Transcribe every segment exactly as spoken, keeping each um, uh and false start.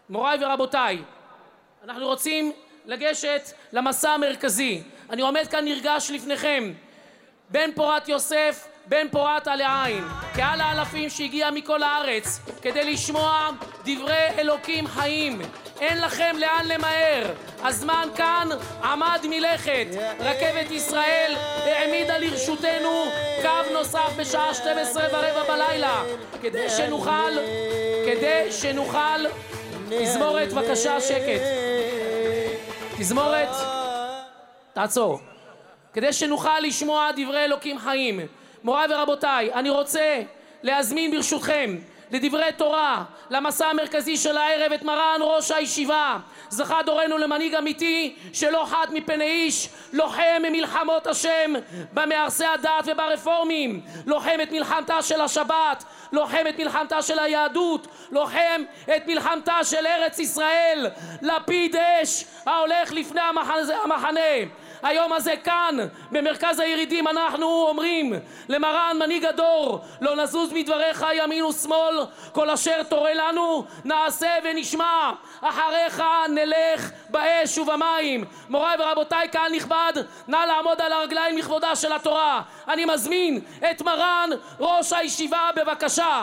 מוריי ורבותיי, אנחנו רוצים לגשת למסע המרכזי. אני עומד כאן נרגש לפניכם, בן פורת יוסף, בן פורת עלי עין, קהל האלפים שהגיע מכל הארץ כדי לשמוע דברי אלוקים חיים. אין לכם לאן למהר, הזמן כאן עמד מלכת. רכבת ישראל העמידה לרשותנו קו נוסף בשעה שתים עשרה ורבע בלילה כדי שנוכל, כדי שנוכל תזמורת, בבקשה שקט, תזמורת, תעצור, כדי שנוכל לשמוע דברי אלוקים חיים. מוריי ורבותיי, אני רוצה להזמין ברשותכם לדברי תורה, למסע המרכזי של הערב, את מרן ראש הישיבה, זכה דורנו למנהיג אמיתי שלא חת מפני איש, לוחם ממלחמות השם במארסי הדת וברפורמים, לוחם את מלחמתה של השבת, לוחם את מלחמתה של היהדות, לוחם את מלחמתה של ארץ ישראל, לפיד אש ההולך לפני המחנה. היום הזה כאן במרכז הירידים אנחנו אומרים למרן מנהיג הדור, לא נזוז מדבריך ימין ושמאל, כל אשר תורה לנו נעשה ונשמע, אחריך נלך באש ובמים. מוריי ורבותיי, קהל נכבד, נא לעמוד על הרגליים לכבודה של התורה. אני מזמין את מרן ראש הישיבה, בבקשה.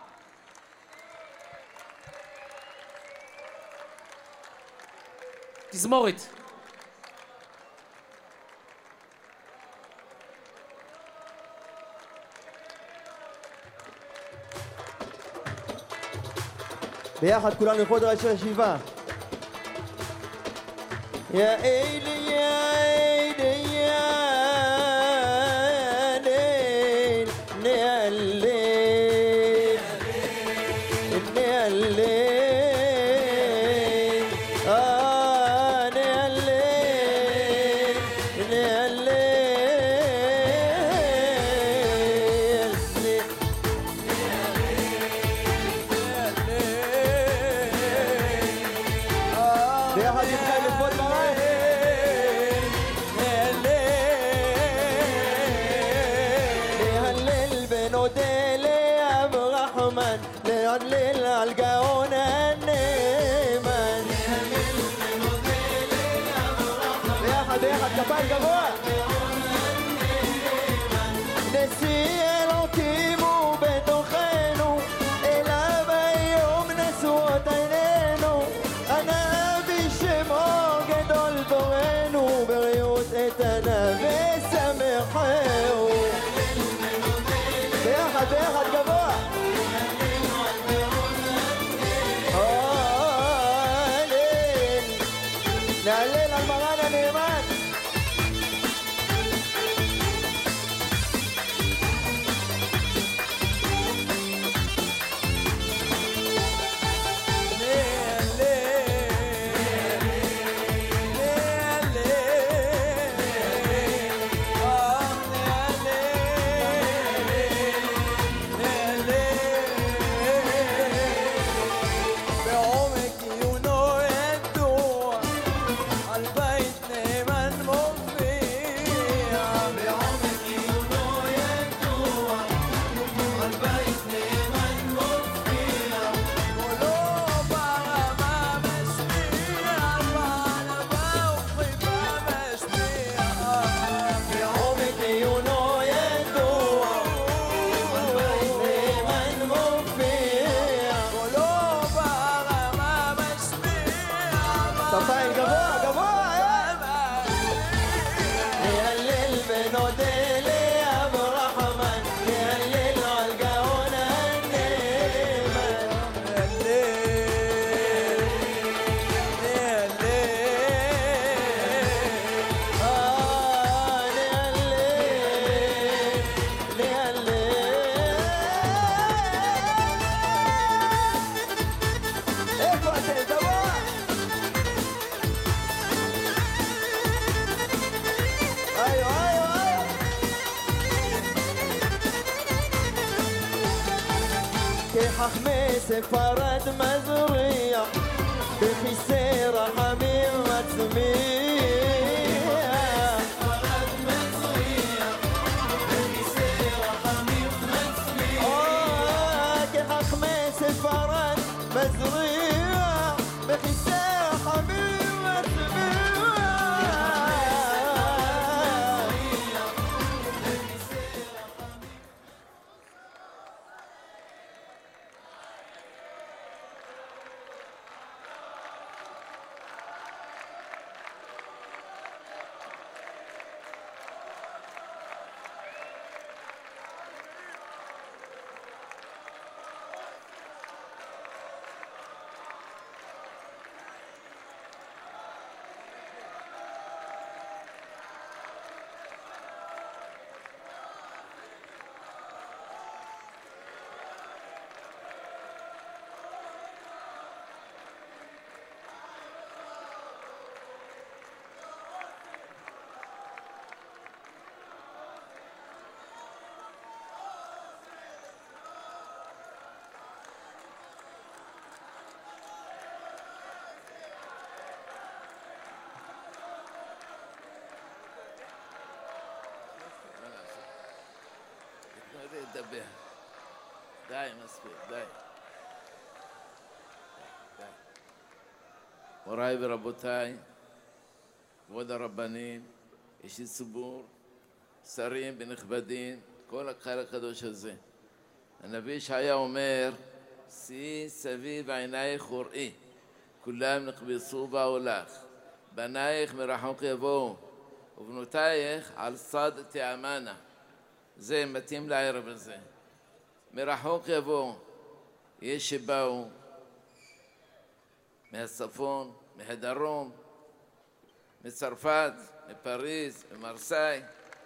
תזמורת. ביחד כולנו לכבוד ראש הישיבה. יא אלי יא אלי יא ליל נעלה נעלה אה נעלה נעלה نهلل عالجاون النيمان بياخد بياخد كفاية جوا نسي الوكيمو بدخانو إلى بيوم نسوة عينينو أنا بشمو جدول بغينو بريوت اتنا بسمحيو بياخد بياخد جوا نعلن المران النيمان حخمي سفرد مزرية بخسير حمير متسمية سفرد مزرية بخسير حمير متسمية كحخمي سفرد مزرية بحسها حبيبي לדבר. די, מספיק, די. די. מוריי ורבותיי, כבוד הרבנים, אישי ציבור, שרים ונכבדים, כל הקהל הקדוש הזה. הנביא ישעיה אומר, שאי סביב עינייך וראי, כולם נכבסו בעולך, בנייך מרחוק יבואו, ובנותייך על צד תאמנה. זה מתאים לערב הזה. מרחוק יבואו, יש שבאו מהצפון, מהדרום, מצרפת, מפריז, ממרסיי,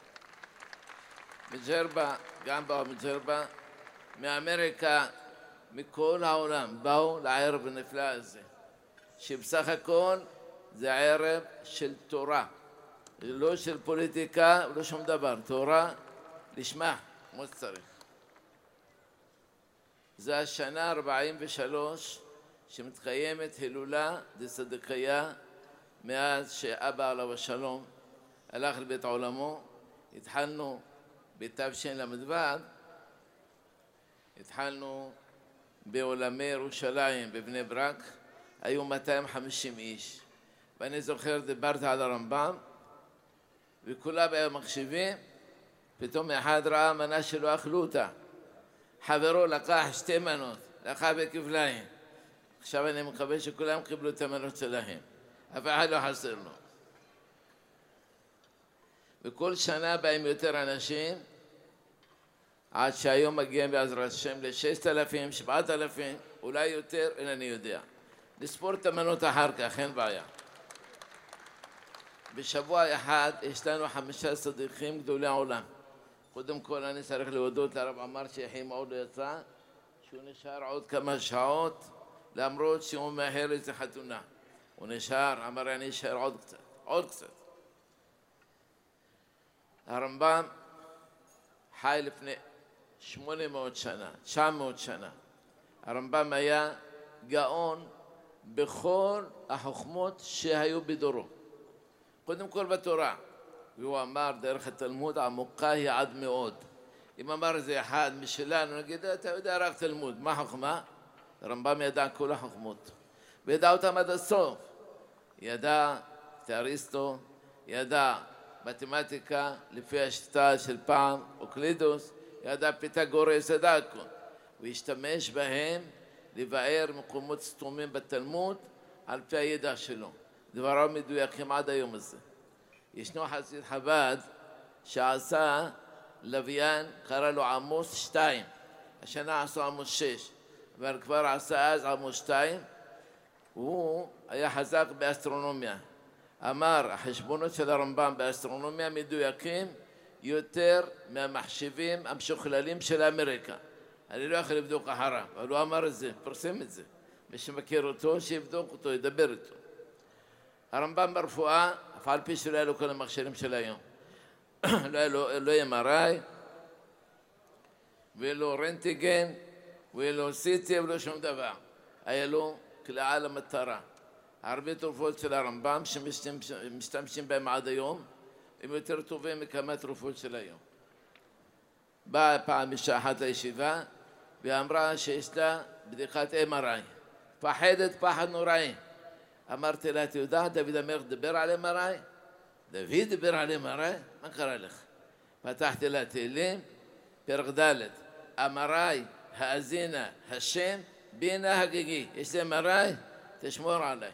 מג'רבה, גם באו מג'רבה, מאמריקה, מכל העולם, באו לערב הנפלא הזה, שבסך הכל זה ערב של תורה, לא של פוליטיקה ולא שום דבר, תורה לשמה, כמו שצריך. זה השנה ארבעים ושלוש שמתקיימת הילולה דצדקיה מאז שאבא עליו השלום הלך לבית עולמו. התחלנו בתשל"ו, התחלנו בעולמי ירושלים בבני ברק, היו מאתיים וחמישים איש, ואני זוכר דיברתי על הרמב"ם וכולם היו מקשיבים. פתאום אחד ראה מנה שלא אכלו אותה, חברו לקח שתי מנות, לקח בכפליים. עכשיו אני מקווה שכולם קיבלו את המנות שלהם, אף אחד לא חסר לו. וכל שנה באים יותר אנשים, עד שהיום מגיעים בעזרת השם לששת אלפים, שבעת אלפים, אולי יותר, אינני יודע. נספור את המנות אחר כך, אין בעיה. בשבוע אחד יש לנו חמישה צדיקים גדולי העולם. קודם כל אני צריך להודות לרב עמר שיחים, עוד לא יצא, שהוא נשאר עוד כמה שעות, למרות שהוא מאחר איזה חתונה. הוא נשאר, אמר אני אשאר עוד קצת, עוד קצת. הרמב"ם חי לפני שמונה מאות שנה, תשע מאות שנה. הרמב"ם היה גאון בכל החוכמות שהיו בדורו. קודם כל בתורה. והוא אמר, דרך התלמוד עמוקה היא עד מאוד. אם אמר איזה אחד משלנו, נגיד, אתה יודע רק תלמוד, מה חוכמה? הרמב"ם ידע כל החוכמות. וידע אותם עד הסוף. ידע את אריסטו, ידע מתמטיקה לפי השיטה של פעם, אוקלידוס, ידע פיתגורס, ידע הכל. הוא השתמש בהם לבאר מקומות סתומים בתלמוד על פי הידע שלו. דבריו מדויקים עד היום הזה. ישנו חסיד חב"ד שעשה לוויין, קרא לו עמוס שתיים. השנה עשו עמוס שש, אבל כבר עשה אז עמוס שתיים. הוא היה חזק באסטרונומיה. אמר, החשבונות של הרמב"ם באסטרונומיה מדויקים יותר מהמחשבים המשוכללים של אמריקה. אני לא יכול לבדוק אחריו, אבל הוא אמר את זה, פרסם את זה. מי שמכיר אותו, שיבדוק אותו, ידבר איתו. הרמב"ם ברפואה, אף על פי שלא היה לו כל המכשירים של היום. לא היה לו, לא אם אר איי, והיה לו רנטגן, והיה לו סי טי, ולא שום דבר. היה לו כלאה למטרה. הרבה תרופות של הרמב"ם שמשתמשים בהם עד היום, הם יותר טובים מכמה תרופות של היום. באה פעם אישה אחת לישיבה, ואמרה שיש לה בדיקת אם אר איי. פחדת פחד נוראי. אמרתי לה, את יודעת, דוד המלך דיבר על אם אר איי? דוד דיבר על אם אר איי? מה קרה לך? פתחתי לה תהילים, פרק ד' אם אר איי, האזינה, השם, בינה הגיגי. יש לי אם אר איי? תשמור עליי.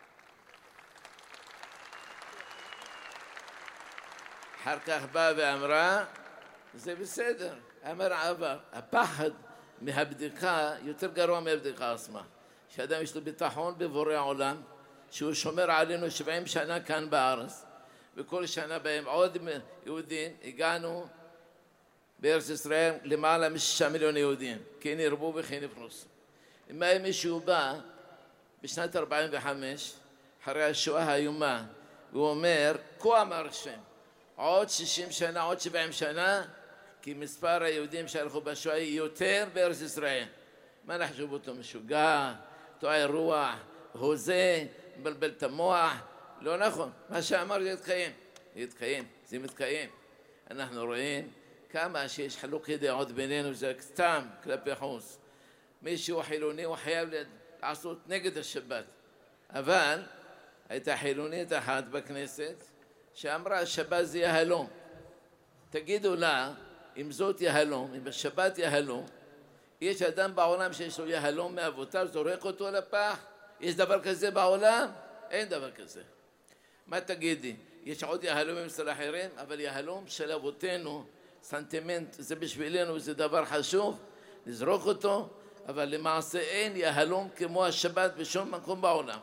אחר כך באה ואמרה, זה בסדר, אמר עבר. הפחד מהבדיקה יותר גרוע מהבדיקה עצמה. שאדם יש לו ביטחון בבורא העולם, שהוא שומר עלינו שבעים שנה כאן בארץ, וכל שנה בהם עוד יהודים. הגענו בארץ ישראל למעלה משישה מיליון יהודים, כן ירבו וכן יפרוסו. אם היה מישהו בא בשנת ארבעים וחמש, אחרי השואה האיומה, והוא אומר, כה אמר השם, עוד שישים שנה, עוד שבעים שנה, כי מספר היהודים שהלכו בשואה יותר בארץ ישראל. מה נחשוב אותו משוגע, טועה רוח, הוזה, מבלבל את המוח? לא נכון, מה שאמר זה יתקיים. יתקיים, זה מתקיים. אנחנו רואים כמה שיש חילוקי דעות בינינו, זה סתם כלפי חוץ. מישהו חילוני הוא חייב לעשות נגד השבת. אבל הייתה חילונית אחת בכנסת שאמרה השבת זה יהלום. תגידו לה, אם זאת יהלום, אם השבת יהלום, יש אדם בעולם שיש לו יהלום מאבותיו, זורק אותו לפח? יש דבר כזה בעולם? אין דבר כזה. מה תגידי? יש עוד יהלומים אצל אחרים, אבל יהלום של אבותינו, סנטימנט, זה בשבילנו, זה דבר חשוב, נזרוק אותו, אבל למעשה אין יהלום כמו השבת בשום מקום בעולם.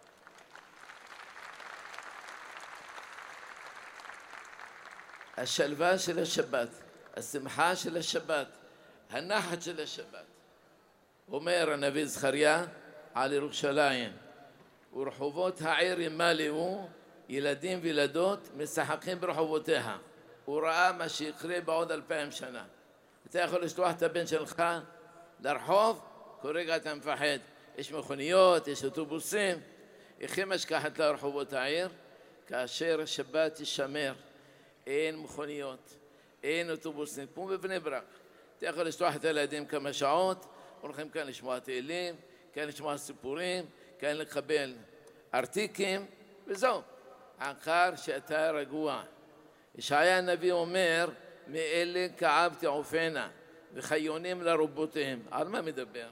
השלווה של השבת, השמחה של השבת, הנחת של השבת. אומר הנביא זכריה על ירושלים, ורחובות העיר ימלאו, ילדים וילדות משחקים ברחובותיה. הוא ראה מה שיקרה בעוד אלפיים שנה. אתה יכול לשלוח את הבן שלך לרחוב, כל רגע אתה מפחד. יש מכוניות, יש אוטובוסים, איך משכחת לרחובות העיר? כאשר השבת תשמר, אין מכוניות, אין אוטובוסים, כמו בבני ברק. אתה יכול לשלוח את הילדים כמה שעות, הולכים כאן לשמוע תהילים, כאן לשמוע סיפורים, כאן לקבל ארטיקים, וזהו. העיקר שאתה רגוע. ישעיה הנביא אומר, מאלה כאב תעופנה, וחיונים לרבותיהם. על מה מדבר?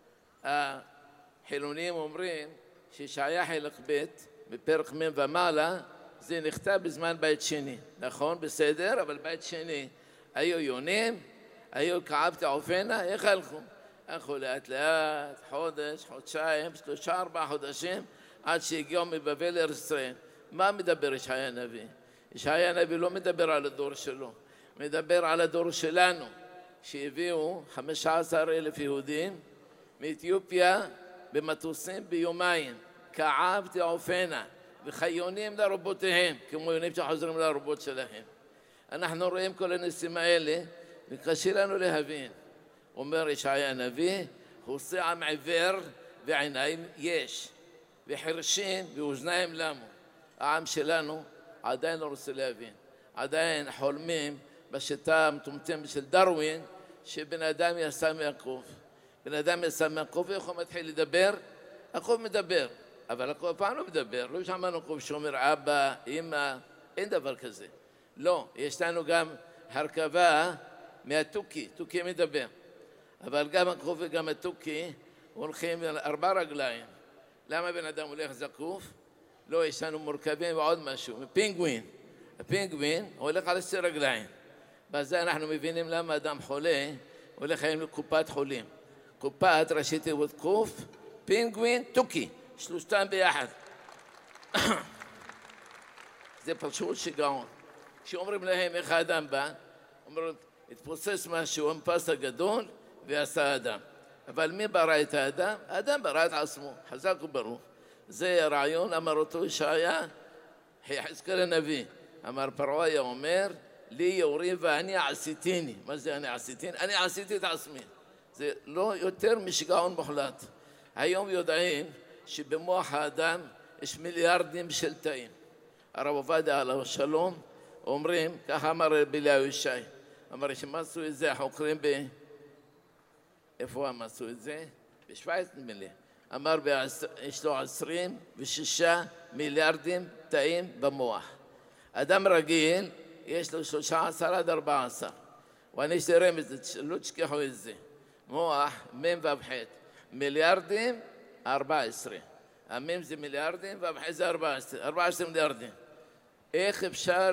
החילונים אומרים שישעיה חלק ב' בפרק מ' ומעלה, זה נכתב בזמן בית שני. נכון? בסדר, אבל בית שני היו יונים, היו כאב תעופנה, איך הלכו? הלכו לאט לאט, חודש, חודשיים, שלושה, ארבעה חודשים, עד שהגיעו מבבל לארץ ישראל. מה מדבר ישעיה הנביא? ישעיה הנביא לא מדבר על הדור שלו, מדבר על הדור שלנו, שהביאו חמישה עשר אלף יהודים מאתיופיה במטוסים ביומיים, כאב תעופנה, וחיונים לרבותיהם, כמו יונים שחוזרים לרבות שלהם. אנחנו רואים כל הניסים האלה, וקשה לנו להבין. אומר ישעיה הנביא, הוצא עם עיוור ועיניים יש, וחרשים ואוזניים למו. העם שלנו עדיין לא רוצה להבין. עדיין חולמים בשיטה המטומטמת של דרווין, שבן אדם יצא מהקוף. בן אדם יצא מהקוף, איך הוא מתחיל לדבר? הקוף מדבר, אבל הקוף פעם לא מדבר. לא שמענו קוף שאומר אבא, אמא, אין דבר כזה. לא, יש לנו גם הרכבה מהתוכי, תוכי מדבר. אבל גם הקוף וגם התוכי הולכים על ארבע רגליים. למה בן אדם הולך זקוף? לא, יש לנו מורכבים ועוד משהו, פינגווין. הפינגווין הולך על שתי רגליים. בזה אנחנו מבינים למה אדם חולה הולך היום לקופת חולים. קופת ראשי תיבות קוף, פינגווין, תוכי, שלושתם ביחד. זה פשוט שיגעון. כשאומרים להם איך האדם בא, אומרים, התפוצץ משהו, המפס הגדול ועשה אדם. אבל מי ברא את האדם? האדם ברא את עצמו, חזק וברוך. זה הרעיון, אמר אותו ישעיה, יחזקאל הנביא. אמר פרעה היה אומר, לי יורים ואני עשיתיני. מה זה אני עשיתיני? אני עשיתי את עצמי. זה לא יותר משגעון מוחלט. היום יודעים שבמוח האדם יש מיליארדים של תאים. הרב עובדיה עליו השלום אומרים, ככה אמר רבי אליהו ישי, אמר שמצאו את זה החוקרים ב... איפה הם עשו את זה? בשוויץ נדמה לי. אמר יש לו עשרים ושישה מיליארדים תאים במוח. אדם רגיל יש לו שלושה עשר עד ארבע עשר. ואני יש לי רמז, לא תשכחו את זה. מוח, מם ובחית. מיליארדים, ארבע עשרה. המם זה מיליארדים והבחית זה ארבע עשרה. ארבע עשרה מיליארדים. איך אפשר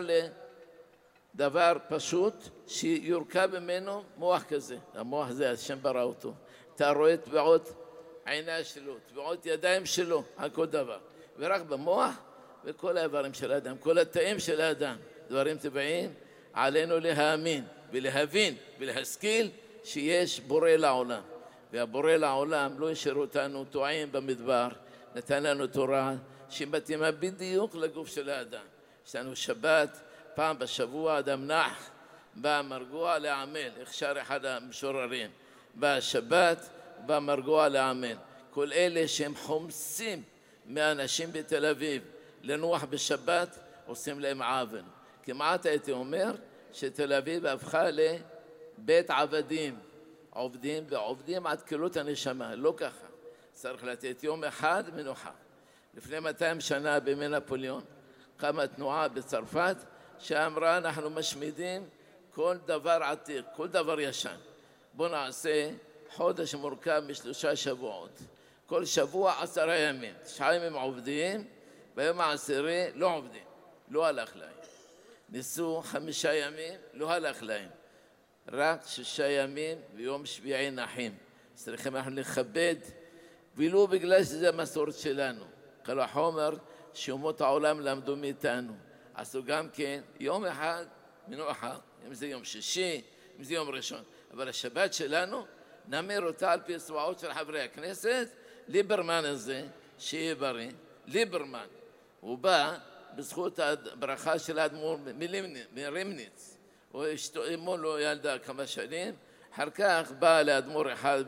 לדבר פשוט שיורכב ממנו מוח כזה? המוח זה, השם ברא אותו. אתה רואה טביעות עיניים שלו, טביעות ידיים שלו, על כל דבר. ורק במוח וכל האיברים של האדם, כל התאים של האדם, דברים טבעיים, עלינו להאמין ולהבין ולהשכיל שיש בורא לעולם. והבורא לעולם לא השאיר אותנו טועים במדבר, נתן לנו תורה שמתאימה בדיוק לגוף של האדם. יש לנו שבת, פעם בשבוע אדם נח, בא מרגוע לעמל, איך שר אחד המשוררים. בא שבת, בא מרגוע לעמל. כל אלה שהם חומסים מאנשים בתל אביב לנוח בשבת, עושים להם עוול. כמעט הייתי אומר שתל אביב הפכה לבית עבדים. עובדים ועובדים עד כלות הנשמה, לא ככה. צריך לתת יום אחד מנוחה. לפני מאתיים שנה בימי נפוליאון קמה תנועה בצרפת שאמרה אנחנו משמידים כל דבר עתיק, כל דבר ישן. בוא נעשה חודש מורכב משלושה שבועות. כל שבוע עשרה ימים. תשעה ימים עובדים, ביום העשירי לא עובדים. לא הלך להם. ניסו חמישה ימים, לא הלך להם. רק שישה ימים ויום שביעי נחים. צריכים אנחנו לכבד, ולא בגלל שזה המסורת שלנו. כל החומר שאומות העולם למדו מאיתנו. עשו גם כן יום אחד מנוחה, אם זה יום שישי, אם זה יום ראשון. אבל השבת שלנו, נמיר אותה על פי צבאות של חברי הכנסת. ליברמן הזה, שיהיה בריא, ליברמן, הוא בא בזכות הברכה של האדמו"ר מרימניץ. הוא אשתו, אמו לו ילדה כמה שנים, אחר כך בא לאדמו"ר אחד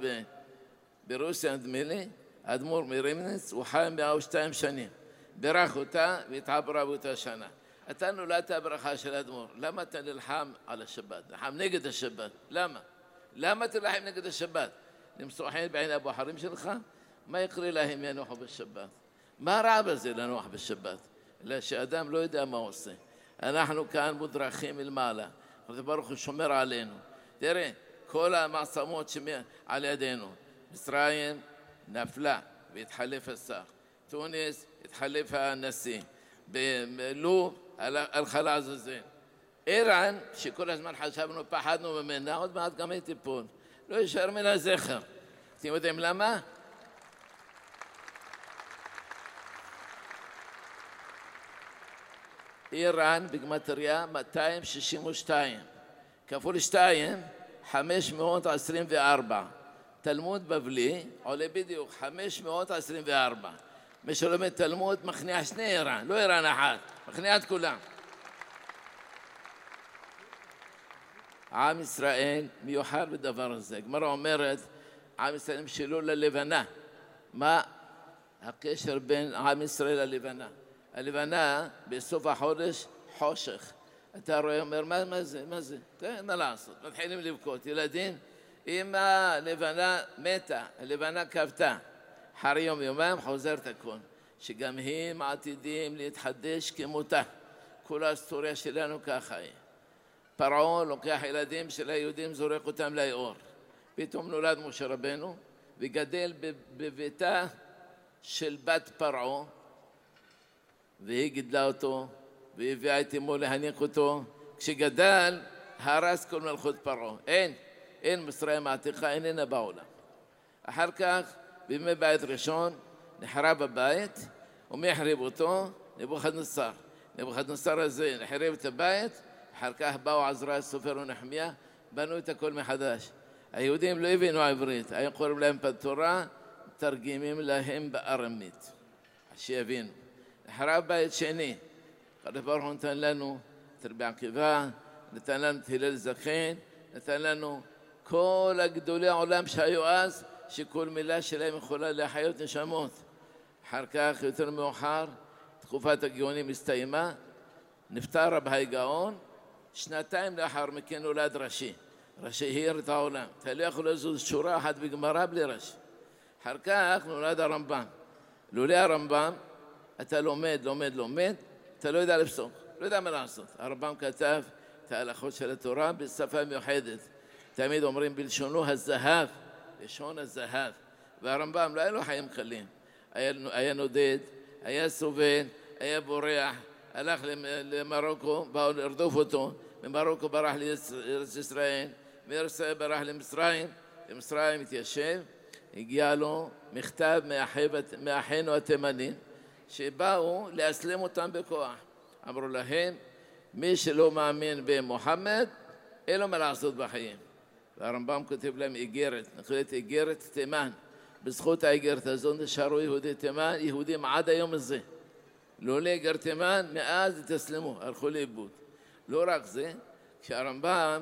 ברוסיה, נדמה לי, האדמו"ר מרימניץ, הוא חי מאה ושתיים שנים. בירך אותה והתעברה באותה שנה. אתה נולדת הברכה של האדמו"ר, למה אתה נלחם על השבת? נלחם נגד השבת, למה? למה תלחם נגד השבת? נמצאו חן בעיני הבוחרים שלך? מה יקרה להם ינוחו בשבת? מה רע בזה לנוח בשבת? אלא שאדם לא יודע מה עושה. אנחנו כאן מודרכים מלמעלה. הקדוש ברוך הוא שומר עלינו. תראה, כל המעצמות שעל ידינו. מצרים נפלה והתחלף השר. תוניס התחלף הנשיא. בלוב הלכה לעזאזל. איראן, שכל הזמן חשבנו, פחדנו ממנה, עוד מעט גם היא תיפול. לא יישאר מן הזכר. אתם יודעים למה? איראן בגמטריה מאתיים שישים ושתיים, כפול שתיים, חמש מאות עשרים וארבע. תלמוד בבלי עולה בדיוק חמש מאות עשרים וארבע. מי שלומד תלמוד מכניע שני איראן, לא איראן אחת, מכניע את כולם. עם ישראל מיוחד בדבר הזה. גמרא אומרת, עם ישראל משלו ללבנה. מה הקשר בין עם ישראל ללבנה? הלבנה בסוף החודש חושך. אתה רואה, אומר, מה, מה זה? מה זה? תראה, מה לעשות? מתחילים לבכות. ילדים, אם הלבנה מתה, הלבנה כבתה, אחרי יום יומיים חוזרת הכל. שגם הם עתידים להתחדש כמותה. כל ההיסטוריה שלנו ככה היא. פרעה לוקח ילדים של היהודים, זורק אותם ליאור. פתאום נולד משה רבנו וגדל בביתה של בת פרעה, והיא גידלה אותו והיא הביאה את אמו להניק אותו. כשגדל הרס כל מלכות פרעה. אין, אין מצרים העתיקה, איננה בעולם. אחר כך בימי בית ראשון נחרב הבית, ומי החריב אותו? נבוכדנצר. נבוכדנצר הזה נחרב את הבית, אחר כך באו עזרא סופר ונחמיה, בנו את הכל מחדש. היהודים לא הבינו עברית, היו קוראים להם בתורה, תרגמים להם בארמית, שיבינו. נחרב בית שני, הקדוש ברוך הוא נתן לנו את רבי עקיבא, נתן לנו את הלל זקן, נתן לנו כל הגדולי העולם שהיו אז, שכל מילה שלהם יכולה להחיות נשמות. אחר כך, יותר מאוחר, תקופת הגאונים הסתיימה, נפטר רבי גאון, שנתיים לאחר מכן נולד רש"י. רש"י העיר את העולם. אתה לא יכול לזוז שורה אחת בגמרא בלי רש"י. אחר כך נולד הרמב"ם. לולא הרמב"ם, אתה לומד, לומד, לומד, אתה לא יודע לפסוק, לא יודע מה לעשות. הרמב"ם כתב את ההלכות של התורה בשפה מיוחדת. תמיד אומרים בלשונו הזהב, לשון הזהב. והרמב"ם לא היה לו חיים קלים. היה, היה נודד, היה סובל, היה בורח, הלך למרוקו, באו לרדוף אותו, ממרוקו ברח לארץ ישראל, מארץ ישראל ברח למצרים, למצרים התיישב, הגיע לו מכתב מאחינו התימנים, שבאו להסלם אותם בכוח. אמרו להם, מי שלא מאמין במוחמד, אין לו מה לעשות בחיים. והרמב"ם כותב להם איגרת, נקראת איגרת תימן. בזכות האיגרת הזאת נשארו יהודי תימן, יהודים עד היום הזה. לא לאיגרת תימן, מאז התאסלמו, הלכו לאיבוד. לא רק זה, כשהרמב"ם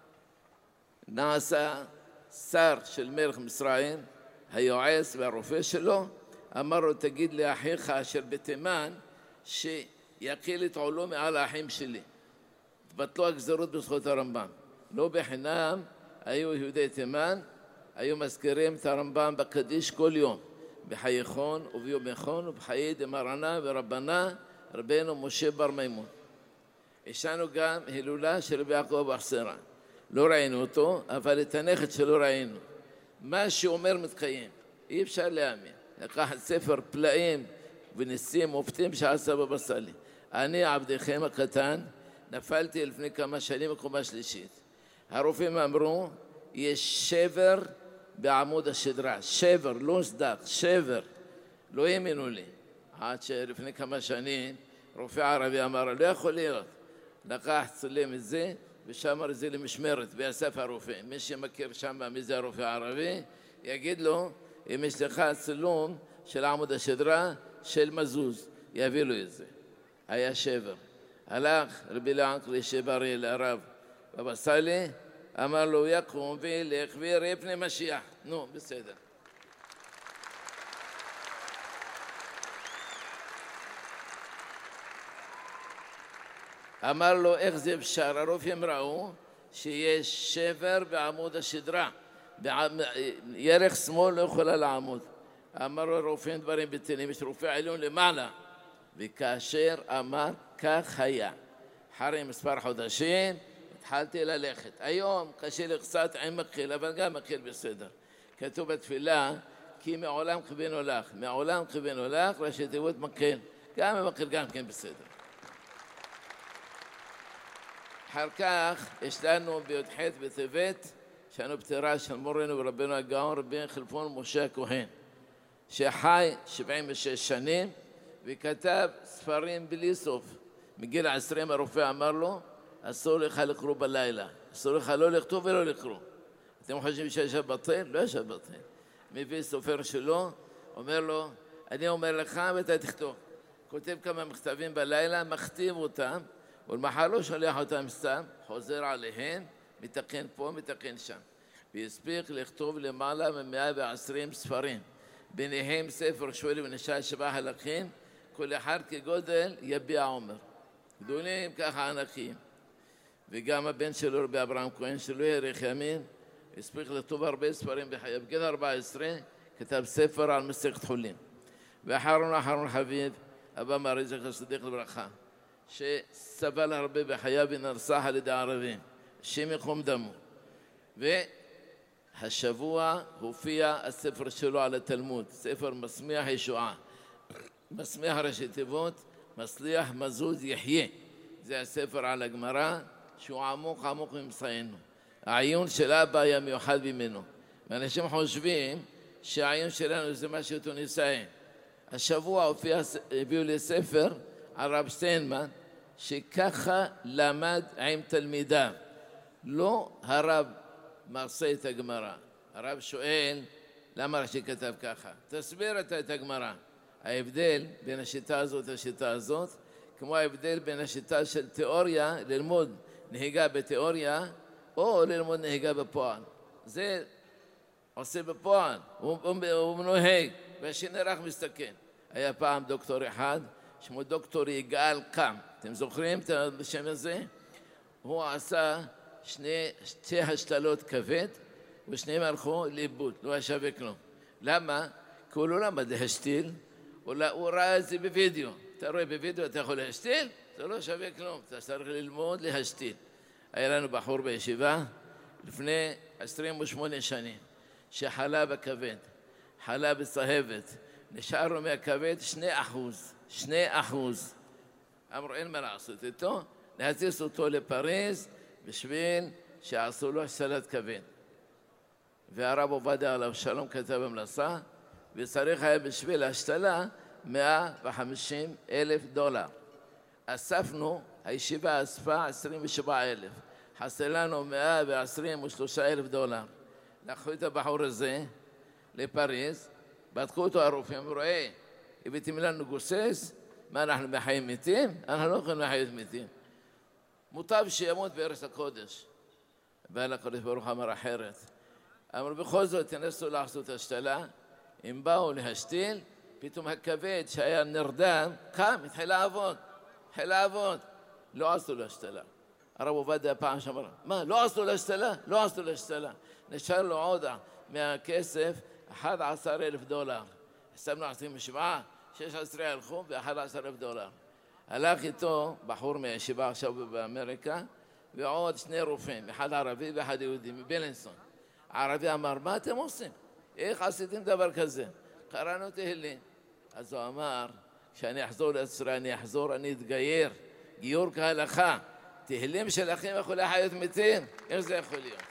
נעשה שר של מלך מצרים, היועץ והרופא שלו, אמר לו, תגיד לאחיך אשר בתימן, שיקל את עולו מעל האחים שלי. תבטלו הגזרות בזכות הרמב"ם. לא בחינם, היו יהודי תימן, היו מזכירים את הרמב"ם בקדיש כל יום, בחייכון וביום יחון ובחיי דמרנה ורבנה רבנו משה בר מימון. יש לנו גם הילולה של רבי יעקב אבוחצירא. לא ראינו אותו, אבל את הנכד שלו ראינו. מה שאומר מתקיים, אי אפשר להאמין. לקחת ספר פלאים וניסים מופתים שעשה בבא סאלי. אני עבדכם הקטן, נפלתי לפני כמה שנים בקומה שלישית. הרופאים אמרו, יש שבר בעמוד השדרה, שבר, לא סדק, שבר. לא האמינו לי. עד שלפני כמה שנים, רופא ערבי אמר, לא יכול להיות. לקח צלם את זה, ושמר את זה למשמרת, באסף הרופא. מי שמכיר שם מי זה הרופא הערבי, יגיד לו, אם יש לך צילום של עמוד השדרה של מזוז, יביא לו את זה. היה שבר. הלך רבי לענקלי שברי לרב בבא סאלי, אמר לו, יקום וילך ויראה פני משיח. נו, בסדר. אמר לו, איך זה אפשר? הרופאים ראו שיש שבר בעמוד השדרה. ירך שמאל לא יכולה לעמוד. אמר לו, רופאים דברים בטלים, יש רופא עליון למעלה. וכאשר אמר, כך היה. אחרי מספר חודשים, התחלתי ללכת. היום קשה לי קצת עם מקל, אבל גם מקל בסדר. כתוב בתפילה, כי מעולם כיוונו לך. מעולם כיוונו לך, ראשי תיבות מקל. גם המקל גם כן בסדר. אחר כך יש לנו בי"ח בטבת, שהיינו פטירה של מורנו ורבנו הגאון רבי חלפון משה הכהן, שחי שבעים ושש שנים וכתב ספרים בלי סוף. מגיל עשרים הרופא אמר לו, אסור לך לקרוא בלילה, אסור לך לא לכתוב ולא לקרוא. אתם חושבים שיש בטל? לא יש בטל. מביא סופר שלו, אומר לו, אני אומר לך ואתה תכתוב. כותב כמה מכתבים בלילה, מכתיב אותם, ולמחר לא שולח אותם סתם, חוזר עליהם, מתקן פה, מתקן שם. והספיק לכתוב למעלה מ-מאה ועשרים ספרים. ביניהם ספר שואל ונשאל שבעה הלכים, כל אחד כגודל יביע עומר. גדולים ככה ענקים. וגם הבן שלו, רבי אברהם כהן, שלא יאריך ימים, הספיק לכתוב הרבה ספרים בחייו. בגיל ארבע עשרה כתב ספר על מסכת חולין. ואחרון אחרון חביב, אבא מרי זכר צדיק לברכה, שסבל הרבה בחייו ונרצח על ידי ערבים, השם ייקום דמו. והשבוע הופיע הספר שלו על התלמוד, ספר מסמיח ישועה. מסמיח ראשי תיבות, מצליח מזוז יחיה. זה הספר על הגמרא, שהוא עמוק עמוק ממסענו. העיון של אבא היה מיוחד ממנו. ואנשים חושבים שהעיון שלנו זה משהו תוניסאי. השבוע הופיע, הביאו לי ספר על רב שטיינמן, שככה למד עם תלמידיו. לא הרב מרצה את הגמרא. הרב שואל, למה רש"י כתב ככה? תסביר אתה את הגמרא. ההבדל בין השיטה הזאת לשיטה הזאת, כמו ההבדל בין השיטה של תיאוריה, ללמוד נהיגה בתיאוריה, או ללמוד נהיגה בפועל. זה עושה בפועל, הוא, הוא, הוא מנוהג, והשני רק מסתכן. היה פעם דוקטור אחד, שמו דוקטור יגאל קם. אתם זוכרים את השם הזה? הוא עשה שני, שתי השתלות כבד, ושניהם הלכו לאיבוד, לא היה שווה כלום. למה? כי הוא לא למד להשתיל, הוא ראה את זה בווידאו. אתה רואה בווידאו, אתה יכול להשתיל? זה לא שווה כלום, אתה צריך ללמוד להשתיל. היה לנו בחור בישיבה לפני עשרים ושמונה שנים, שחלה בכבד, חלה בצהבת, נשאר לו מהכבד שני אחוז, שני אחוז. אמרו, אין מה לעשות איתו, להטיס אותו לפריז בשביל שעשו לו השתלת כבד. והרב עובדיה עליו שלום כתב המלצה, וצריך היה בשביל ההשתלה מאה וחמישים אלף דולר. אספנו, הישיבה אספה עשרים ושבעה אלף. חסר לנו מאה ועשרים ושלושה אלף דולר. לקחו את הבחור הזה לפריז, בדקו אותו הרופאים, אמרו, היי, הבאתם לנו גוסס, מה אנחנו מחיים מתים? אנחנו לא יכולים לחיות מתים. מוטב שימות בארץ הקודש. בעל הקודש ברוך אמר אחרת. אמרו, בכל זאת תנסו לעשות השתלה, אם באו להשתיל, פתאום הכבד שהיה נרדם, קם, התחיל לעבוד, התחיל לעבוד. לא עשו להשתלה. הרב עובדיה פעם שאמר, מה, לא עשו להשתלה? לא עשו להשתלה. נשאר לו עוד מהכסף אחד עשר אלף דולר. שמנו עשרים ושבעה, שש עשרה הלכו ואחד עשר אלף דולר. הלך איתו בחור מהישיבה עכשיו באמריקה, ועוד שני רופאים, אחד ערבי ואחד יהודי, מבלינסון. הערבי אמר, מה אתם עושים? איך עשיתם דבר כזה? קראנו תהילים. אז הוא אמר, כשאני אחזור לישראל, אני אחזור, אני אתגייר, גיור כהלכה. תהילים של אחים יכולים לחיות מתים? איך זה יכול להיות?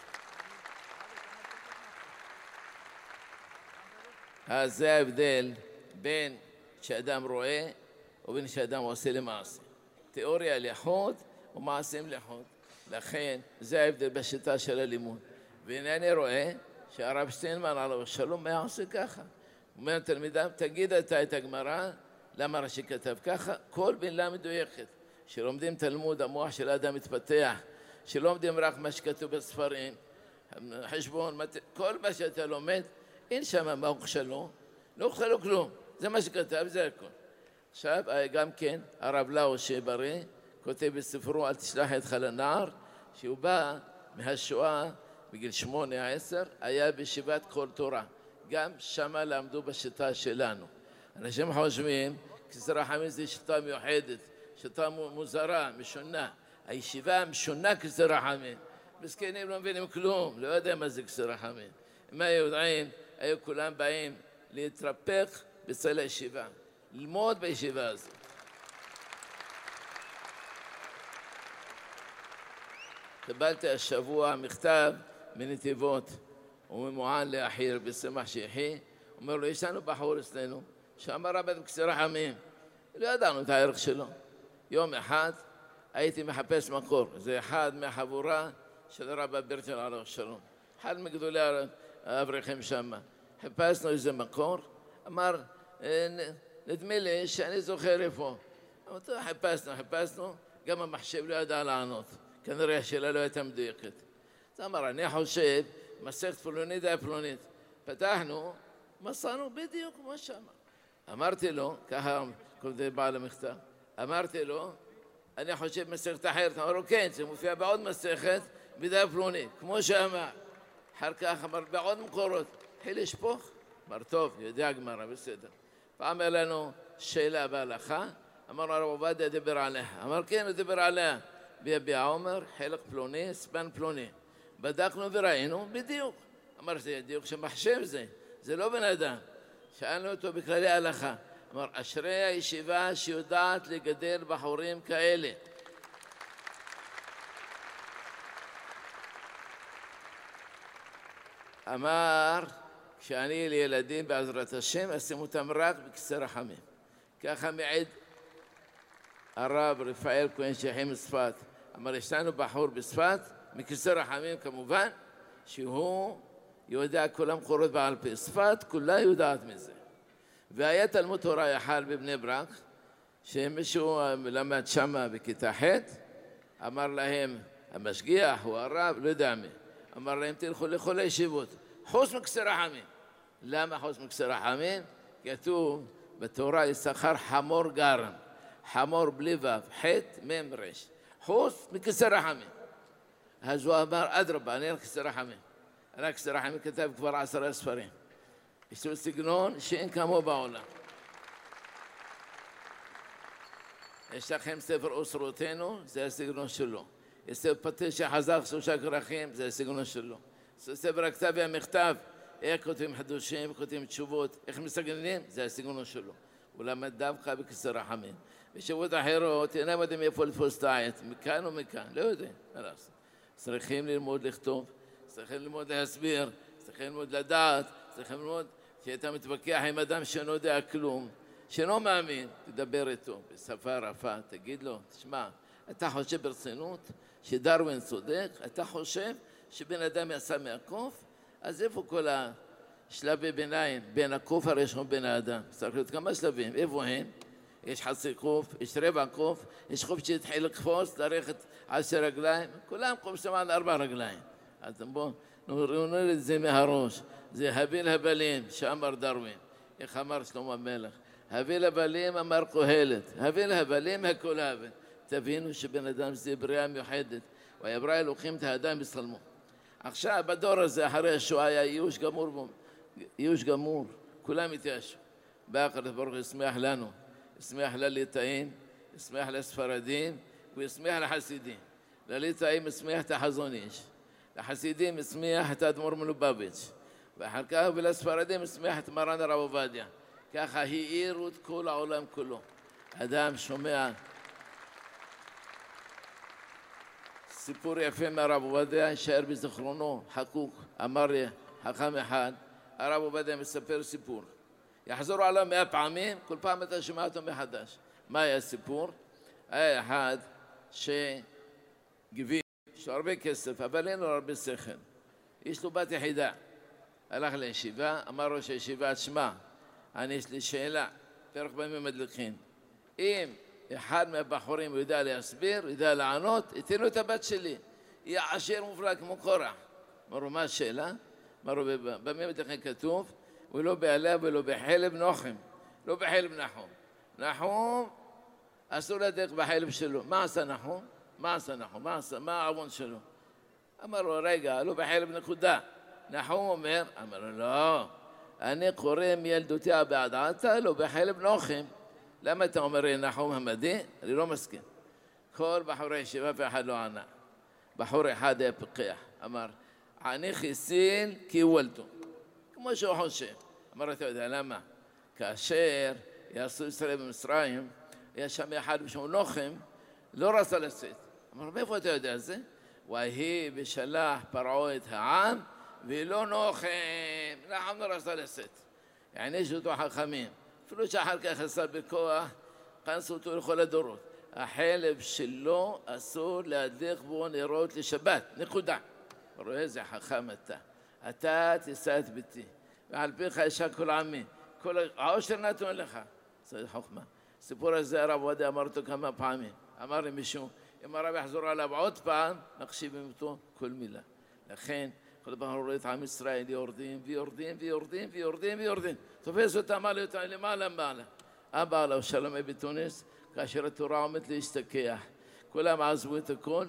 אז זה ההבדל בין שאדם רואה ובין שאדם עושה למעשה. תיאוריה לחוד ומעשים לחוד. לכן זה ההבדל בשיטה של הלימוד. והנה אני רואה שהרב שטיינמן עליו שלום היה עושה ככה. הוא אומר לתלמידיו, תגיד אתה את הגמרא, למה רש"י כתב ככה? כל מילה מדויקת. שלומדים תלמוד, המוח של האדם מתפתח, שלומדים רק מה שכתוב בספרים, חשבון, כל מה שאתה לומד, אין שם מה הוכשלו, לא הוכשלו כלום, זה מה שכתב, זה הכל. עכשיו, גם כן, הרב לאו שבריא, כותב בספרו, אל תשלח ידך לנער, שהוא בא מהשואה בגיל שמונה עשר, היה בישיבת כל תורה. גם שמה למדו בשיטה שלנו. אנשים חושבים, כסר רחמים זה שיטה מיוחדת, שיטה מוזרה, משונה. הישיבה משונה כסר רחמים. מסכנים לא מבינים כלום, לא יודע מה זה כסר רחמים. אם היו יודעים, היו כולם באים להתרפך בצל הישיבה, ללמוד בישיבה הזאת. קיבלתי השבוע מכתב מנתיבות, הוא ממוען לאחיר בשמח שיחי, אומר לו, יש לנו בחור אצלנו, שאמר רבי כסר רחמים, לא ידענו את הערך שלו. יום אחד הייתי מחפש מקור, זה אחד מהחבורה של רבי ברטל עליו שלום, אחד מגדולי האברכים שם. חיפשנו איזה מקור, אמר, נדמה לי שאני זוכר איפה. אמרתי, חיפשנו, חיפשנו, גם המחשב לא ידע לענות, כנראה השאלה לא הייתה מדויקת. אז אמר, אני חושב, מסכת פלונית היה פלונית. פתחנו, מצאנו בדיוק כמו שאמר. אמרתי לו, ככה כותב בעל המכתב, אמרתי לו, אני חושב מסכת אחרת. אמר לו, כן, זה מופיע בעוד מסכת, בדף פלונית, כמו שאמר. אחר כך אמר, בעוד מקורות, התחיל לשפוך. אמר, טוב, יודע גמרא, בסדר. פעם היה לנו שאלה בהלכה, אמר, הרב עובדיה דיבר עליה. אמר, כן, הוא דיבר עליה. ביביע עומר, חלק פלוני, ספן פלוני. בדקנו וראינו, בדיוק. אמר, זה בדיוק שמחשב זה, זה לא בן אדם. שאלנו אותו בכללי ההלכה. אמר, אשרי הישיבה שיודעת לגדל בחורים כאלה. אמר, כשאני לילדים בעזרת השם, אשים אותם רק בכיסא רחמים. ככה מעד הרב רפאל כהן שייחי מצפת. אמר, יש לנו בחור בצפת, מכיסא רחמים כמובן, שהוא יודע כל המקורות בעל פה. צפת כולה יודעת מזה. והיה תלמוד תורה יחל בבני ברק, שמישהו למד שמה בכיתה ח', אמר להם, המשגיח הוא הרב, לא יודע מי, אמר להם, תלכו לכל הישיבות, חוץ מכיסא רחמים. למה חוץ מכיסא רחמים? כתוב בתורה יששכר חמור גרם, חמור בלי ו', ח' מ' ר', חוץ מכיסא רחמים. אז הוא אמר, אדרבה, אני רק כיסא רחמים. רק כיסא רחמים כתב כבר עשרה ספרים. יש לו סגנון שאין כמוהו בעולם. יש לכם ספר אוצרותינו, זה הסגנון שלו. יש ספר פטיש שחזר שלושה כרכים, זה הסגנון שלו. ספר הכתב והמכתב, איך כותבים חידושים, כותבים תשובות, איך מסגננים, זה הסגנון שלו. הוא למד דווקא בכיסא רחמים. בשבועות אחרות, אינם יודעים איפה לתפוס את העט, מכאן ומכאן, לא יודעים, מה לעשות. צריכים ללמוד לכתוב, צריכים ללמוד להסביר, צריכים ללמוד לדעת, צריכים ללמוד שאתה מתווכח עם אדם שאינו יודע כלום, שאינו מאמין, תדבר איתו בשפה רפה, תגיד לו, תשמע, אתה חושב ברצינות שדרווין צודק, אתה חושב שבן אדם יצא מהקוף, אז איפה כל השלבי ביניים בין הקוף הראשון בין האדם? צריך להיות כמה שלבים, איפה הם? יש חצי קוף, יש רבע קוף, יש קוף שהתחיל לקפוץ, ללכת על שתי רגליים, כולם קופצים על ארבע רגליים. אז בואו נראה את זה מהראש, זה הביל הבלים שאמר דרווין, איך אמר שלמה המלך, הביל הבלים אמר קהלת, הביל הבלים הכל הבל. תבינו שבן אדם זה בריאה מיוחדת, ויברא אלוקים את האדם בצלמו. עכשיו בדור הזה אחרי השואה היה ייאוש גמור בו, ייאוש גמור, כולם התייאשו. בא הקדוש ברוך הוא ישמח לנו, ישמח לליטאים, ישמח לספרדים וישמח לחסידים. לליטאים ישמח את החזון איש, לחסידים ישמח את האדמו"ר מלובביץ', ואחר כך ולספרדים ישמח את מרן הרב עובדיה. ככה האירו את כל העולם כולו. אדם שומע סיפור יפה מהרב עובדיה, יישאר בזיכרונו, חקוק. אמר לי חכם אחד, הרב עובדיה מספר סיפור, יחזור עליו מאה פעמים, כל פעם אתה שומע אותו מחדש. מה היה הסיפור? היה אחד שגביל, יש לו הרבה כסף, אבל אין לו הרבה שכל. יש לו בת יחידה. הלך לישיבה, אמר ראש הישיבה, תשמע, אני יש לי שאלה, פרק בימים מדליקים. אם אחד מהבחורים יודע להסביר, יודע לענות, יתן לו את הבת שלי. יהיה עשיר מופלא כמו קורח. אמרו, מה השאלה? אמרו, בימים מדליקים כתוב, ולא בעלה ולא בחלב נוחם, לא בחלב נחום. נחום, אסור לדרך בחלב שלו. מה עשה נחום? מה עשה נחום? מה עשה? מה העוון שלו? אמר לו, רגע, לא בחלב נקודה. נחום אומר, אמר לו, לא, אני קורא מילדותי בעד עתה, לא בחלב נוחם. למה אתה אומר לי נחום המדי? אני לא מסכים. כל בחורי ישיבה ואחד לא ענה. בחור אחד היה פיקח, אמר, אני חיסין כי וולדו. כמו שהוא חושב. אמר, אתה יודע למה? כאשר יעשו ישראל במצרים, היה שם אחד בשם נוחם, לא רצה לצאת. אמר, מאיפה אתה יודע זה? ויהי ושלח פרעה את העם, ולא נוחם, נחם לא רצה לצאת. הענישו אותו חכמים. אפילו שאחר כך עשה בכוח, כנסו אותו לכל הדורות. החלב שלו אסור להדליק בו נרות לשבת, נקודה. רואה איזה חכם אתה. אתה תישא את ביתי, ועל פיך ישק כל עמי. כל העושר נתון לך. זה חוכמה. הסיפור הזה הרב עובדיה אמר אותו כמה פעמים. אמר לי מישהו, אם הרב יחזור עליו עוד פעם, מקשיבים אותו כל מילה. לכן, כל פעם רואה את עם ישראל יורדים ויורדים ויורדים ויורדים ויורדים. תופס אותם על אותם למעלה למעלה. אבא עליו שלום בתוניס, כאשר התורה עומדת להשתכח. כולם עזבו את הכל,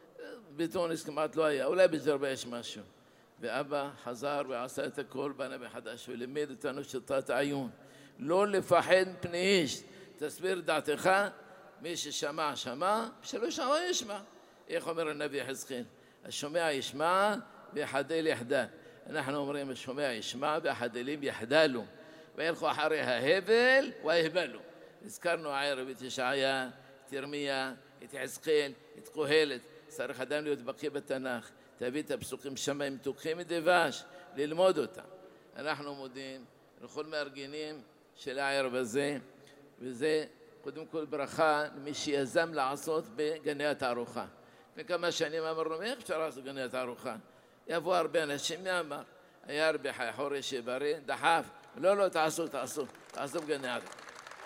בתוניס כמעט לא היה, אולי בג'רבה יש משהו. ואבא חזר ועשה את הכל, בנה מחדש, ולימד אותנו שיטת עיון. לא לפחד מפני איש. תסביר דעתך, מי ששמע שמע, שלא שמע ישמע. איך אומר הנביא יחזקאל? השומע ישמע ויחדל יחדל. אנחנו אומרים השומע ישמע והחדלים יחדלו. וילכו אחרי ההבל ויהבלו. הזכרנו הערב את ישעיה, את ירמיה, את יחזקאל, את קהלת. צריך אדם להיות בקיא בתנ"ך. תביא את הפסוקים שם עם מתוקים מדבש, ללמוד אותם. אנחנו מודים לכל מארגנים של הערב הזה, וזה קודם כל ברכה למי שיזם לעשות בגני התערוכה. לפני כמה שנים אמרנו, איך אפשר לעשות גני התערוכה? יבוא הרבה אנשים, מי אמר? היה הרבה חורי שבריא, דחף, לא, לא, תעשו, תעשו, תעשו בגני התערוכה.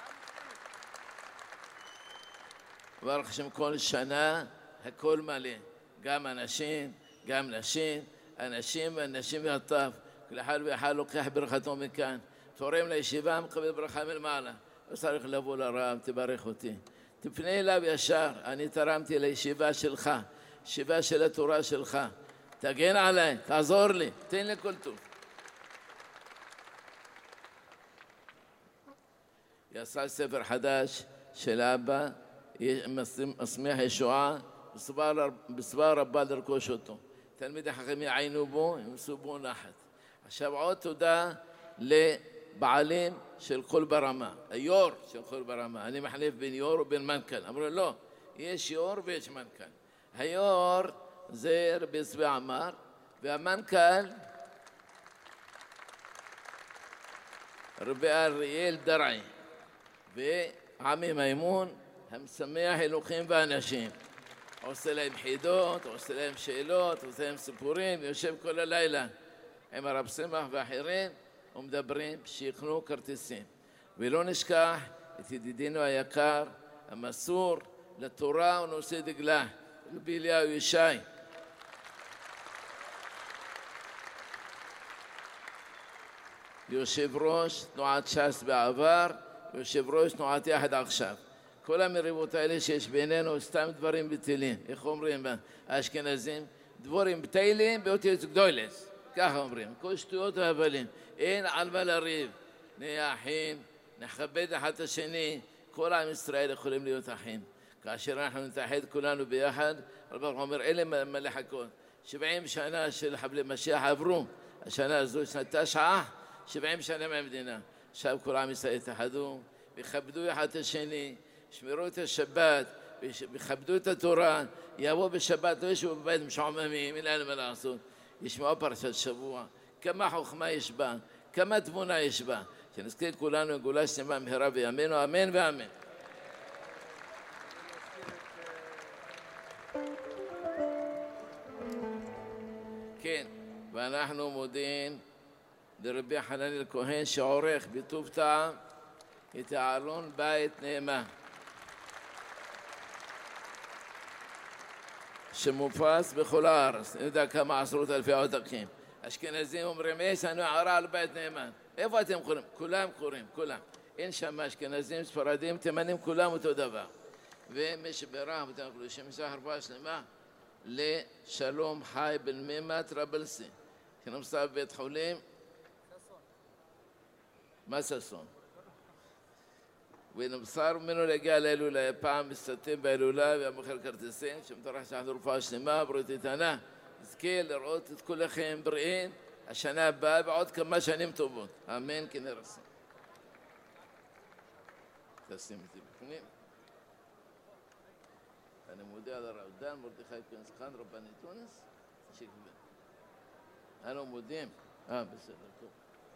ברוך השם כל שנה הכל מלא, גם אנשים, גם נשים, אנשים ואנשים והטף, כל אחד ואחד לוקח ברכתו מכאן, תורם לישיבה, מקבל ברכה מלמעלה. לא צריך לבוא לרב, תברך אותי. תפנה אליו ישר, אני תרמתי לישיבה שלך, ישיבה של התורה שלך. תגן עליי, תעזור לי, תן לי כל טוב. יצא ספר חדש של אבא, מסמיח ישועה, בסבא רבה לרכוש אותו. תלמידי חכמים יעיינו בו, ימסו בו נחת. עכשיו עוד תודה לבעלים של כל ברמה, היו"ר של כל ברמה. אני מחליף בין יו"ר ובין מנכ"ל. אמרו לא, יש יו"ר ויש מנכ"ל. היו"ר זה רבי צבי עמר, והמנכ"ל רבי אריאל דרעי, ועמי מימון, המשמח אלוקים ואנשים. עושה להם חידות, עושה להם שאלות, עושה להם סיפורים, יושב כל הלילה עם הרב שמח ואחרים ומדברים שיקנו כרטיסים. ולא נשכח את ידידינו היקר, המסור לתורה ונושא דגלה, רבי אליהו ישי. יושב ראש תנועת ש"ס בעבר, יושב ראש תנועת יחד עכשיו. כל המריבות האלה שיש בינינו סתם דברים בטלים. איך אומרים האשכנזים? דבורים בטלים באותיות גדולס. ככה אומרים. כל שטויות והבלים. אין על מה לריב. נהיה אחים, נכבד אחד את השני. כל עם ישראל יכולים להיות אחים. כאשר אנחנו נתאחד כולנו ביחד, רבי אומר, אלה מה לחכות. שבעים שנה של חבלי משיח עברו. השנה הזו שנת תשעה, שבעים שנה מהמדינה. עכשיו כל עם ישראל יתאחדו, ויכבדו אחד את השני. ישמרו את השבת, ויכבדו את התורה, יבואו בשבת, לא ישבו בבית משועממים, אין להם מה לעשות. ישמעו פרשת שבוע, כמה חוכמה יש בה, כמה תבונה יש בה. שנזכיר כולנו גאולה שלמה מהרה בימינו, אמן ואמן. כן, ואנחנו מודים לרבי חננאל כהן שעורך בטוב טעם את העלון בית נאמן. שמופץ בכל הארץ, אני יודע כמה עשרות אלפי עותקים. אשכנזים אומרים, יש לנו הערה על בית נאמן. איפה אתם קוראים? כולם קוראים, כולם. אין שם אשכנזים, ספרדים, תימנים, כולם אותו דבר. ומי שברח, אתם יכולים שמשך רפואה שלמה לשלום חי בן מימה טרבלסי, שנמצא בבית חולים. מה ששון? ונמסר ממנו להגיע להילולה, פעם מסתתים בהילולה והמוכר כרטיסים, שמטרח שאנחנו רפואה שלמה, בריאות איתנה. נזכה לראות את כולכם בריאים השנה הבאה ועוד כמה שנים טובות. אמן כן נרסה. תשים אותי בפנים. אני מודה על הרב דן מרדכי פנסחן, רבני תוניס. שיקבל. אנו מודים. אה, בסדר, טוב.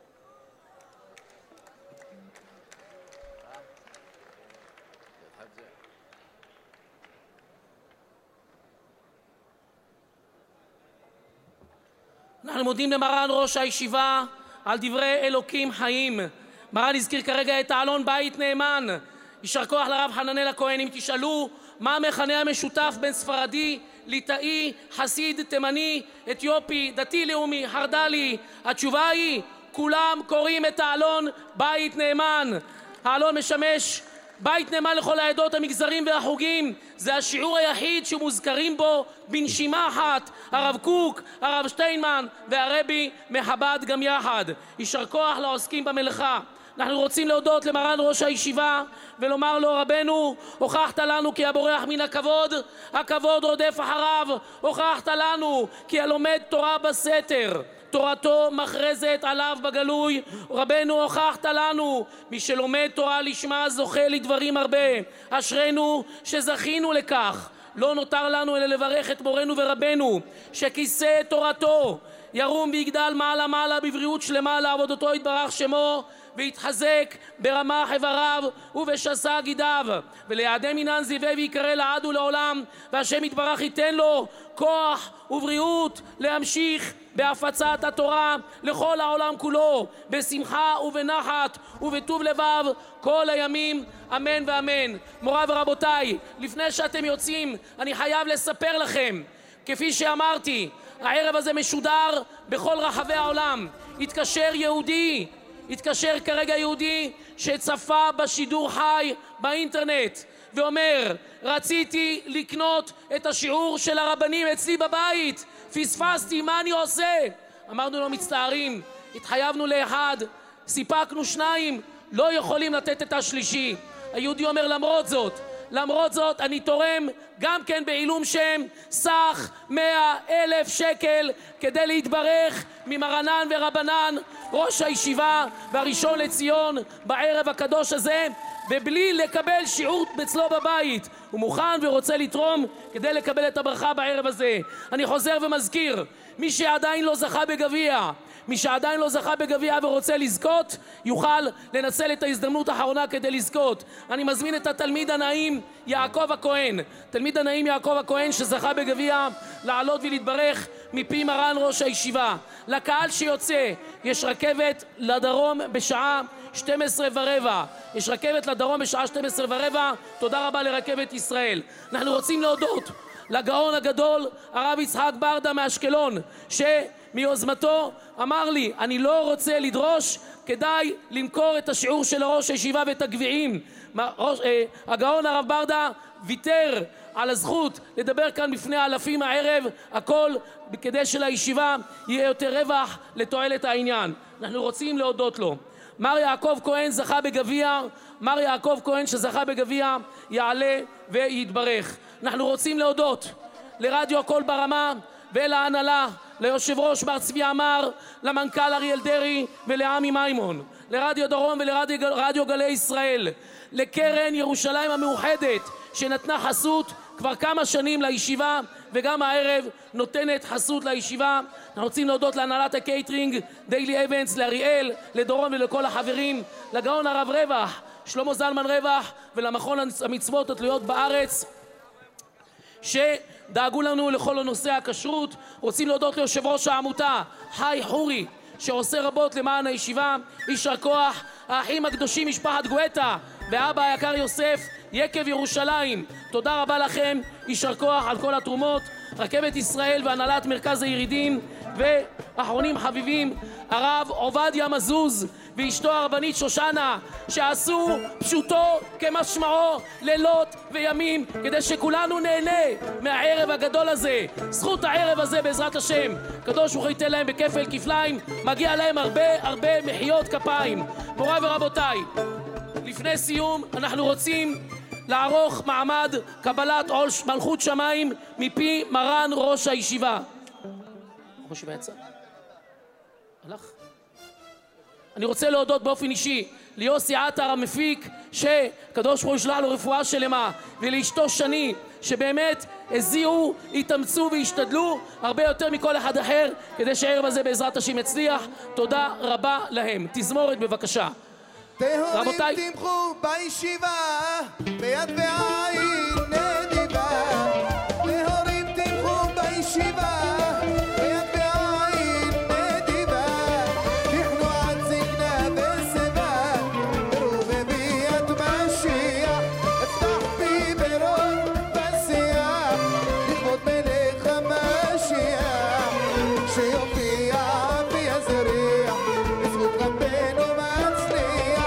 אנחנו מודים למרן ראש הישיבה על דברי אלוקים חיים. מרן הזכיר כרגע את העלון בית נאמן. יישר כוח לרב חננאל הכהן. אם תשאלו מה המכנה המשותף בין ספרדי, ליטאי, חסיד, תימני, אתיופי, דתי לאומי, חרד"לי, התשובה היא כולם קוראים את העלון בית נאמן. העלון משמש בית נאמן לכל העדות, המגזרים והחוגים. זה השיעור היחיד שמוזכרים בו בנשימה אחת הרב קוק, הרב שטיינמן והרבי מחב"ד גם יחד. יישר כוח לעוסקים במלאכה. אנחנו רוצים להודות למרן ראש הישיבה ולומר לו, רבנו, הוכחת לנו כי הבורח מן הכבוד, הכבוד רודף אחריו. הוכחת לנו כי הלומד תורה בסתר, תורתו מכרזת עליו בגלוי. רבנו, הוכחת לנו מי שלומד תורה לשמה זוכה לדברים הרבה. אשרנו שזכינו לכך. לא נותר לנו אלא לברך את מורנו ורבנו שכיסא תורתו ירום ויגדל מעלה מעלה בבריאות שלמה לעבודתו יתברך שמו, ויתחזק ברמה חבריו ובשסה גידיו, וליעדי מינן זיווה ויקרא לעד ולעולם. והשם יתברך ייתן לו כוח ובריאות להמשיך בהפצת התורה לכל העולם כולו בשמחה ובנחת ובטוב לבב כל הימים, אמן ואמן. מוריי ורבותיי, לפני שאתם יוצאים אני חייב לספר לכם, כפי שאמרתי, הערב הזה משודר בכל רחבי העולם. התקשר יהודי, התקשר כרגע יהודי שצפה בשידור חי באינטרנט ואומר, רציתי לקנות את השיעור של הרבנים אצלי בבית, פספסתי, מה אני עושה? אמרנו לו, מצטערים, התחייבנו לאחד, סיפקנו שניים, לא יכולים לתת את השלישי. היהודי אומר למרות זאת, למרות זאת אני תורם גם כן בעילום שם סך מאה אלף שקל כדי להתברך ממרנן ורבנן ראש הישיבה והראשון לציון בערב הקדוש הזה, ובלי לקבל שיעור אצלו בבית הוא מוכן ורוצה לתרום כדי לקבל את הברכה בערב הזה. אני חוזר ומזכיר, מי שעדיין לא זכה בגביע, מי שעדיין לא זכה בגביע ורוצה לזכות, יוכל לנצל את ההזדמנות האחרונה כדי לזכות. אני מזמין את התלמיד הנעים יעקב הכהן, תלמיד הנעים יעקב הכהן שזכה בגביע, לעלות ולהתברך מפי מרן ראש הישיבה. לקהל שיוצא, יש רכבת לדרום בשעה שתים עשרה ורבע, יש רכבת לדרום בשעה שתים עשרה ורבע. תודה רבה לרכבת ישראל. אנחנו רוצים להודות לגאון הגדול הרב יצחק ברדה מאשקלון, שמיוזמתו אמר לי אני לא רוצה לדרוש, כדאי למכור את השיעור של ראש הישיבה ואת הגביעים. ראש, אה, הגאון הרב ברדה ויתר על הזכות לדבר כאן בפני האלפים הערב, הכל כדי שלישיבה יהיה יותר רווח לתועלת העניין. אנחנו רוצים להודות לו. מר יעקב כהן זכה בגביע, מר יעקב כהן שזכה בגביע יעלה ויתברך. אנחנו רוצים להודות לרדיו קול ברמה ולהנהלה, ליושב ראש בר צבי עמר, למנכ"ל אריאל דרי ולעמי מימון, לרדיו דרום ולרדיו גלי ישראל, לקרן ירושלים המאוחדת שנתנה חסות כבר כמה שנים לישיבה וגם הערב נותנת חסות לישיבה. אנחנו רוצים להודות להנהלת הקייטרינג דיילי אבנס, לאריאל, לדורון ולכל החברים, לגאון הרב רווח, שלמה זלמן רווח, ולמכון המצוות התלויות בארץ שדאגו לנו לכל הנושא הכשרות. רוצים להודות ליושב ראש העמותה חי חורי שעושה רבות למען הישיבה, יישר כוח. האחים הקדושים משפחת גואטה ואבא היקר יוסף יקב ירושלים, תודה רבה לכם, יישר כוח על כל התרומות. רכבת ישראל והנהלת מרכז הירידים, ואחרונים חביבים הרב עובדיה מזוז ואשתו הרבנית שושנה, שעשו פשוטו כמשמעו לילות וימים כדי שכולנו נהנה מהערב הגדול הזה. זכות הערב הזה בעזרת השם, קדוש ברוך הוא ייתן להם בכפל כפליים, מגיע להם הרבה הרבה מחיאות כפיים. מוריי ורבותיי, לפני סיום אנחנו רוצים לערוך מעמד קבלת עול מלכות שמיים מפי מרן ראש הישיבה. ראש הישיבה יצא? הלך? אני רוצה להודות באופן אישי ליוסי עטר המפיק, שקדוש ברוך הוא ישלח לו רפואה שלמה, ולאשתו שני שבאמת הזיעו, התאמצו והשתדלו הרבה יותר מכל אחד אחר כדי שהערב הזה בעזרת השם יצליח. תודה רבה להם. תזמורת בבקשה. רבותיי, תמחו בישיבה ביד ועין נדיבה. להורים תמחו בישיבה ביד ועין נדיבה. תכנו עד זקנה ושיבה רובה ביד משיח. אפתח בי ברון בשיח לכבוד מלך המשיח שיופיע ויזריח בזכות רבנו מצליח.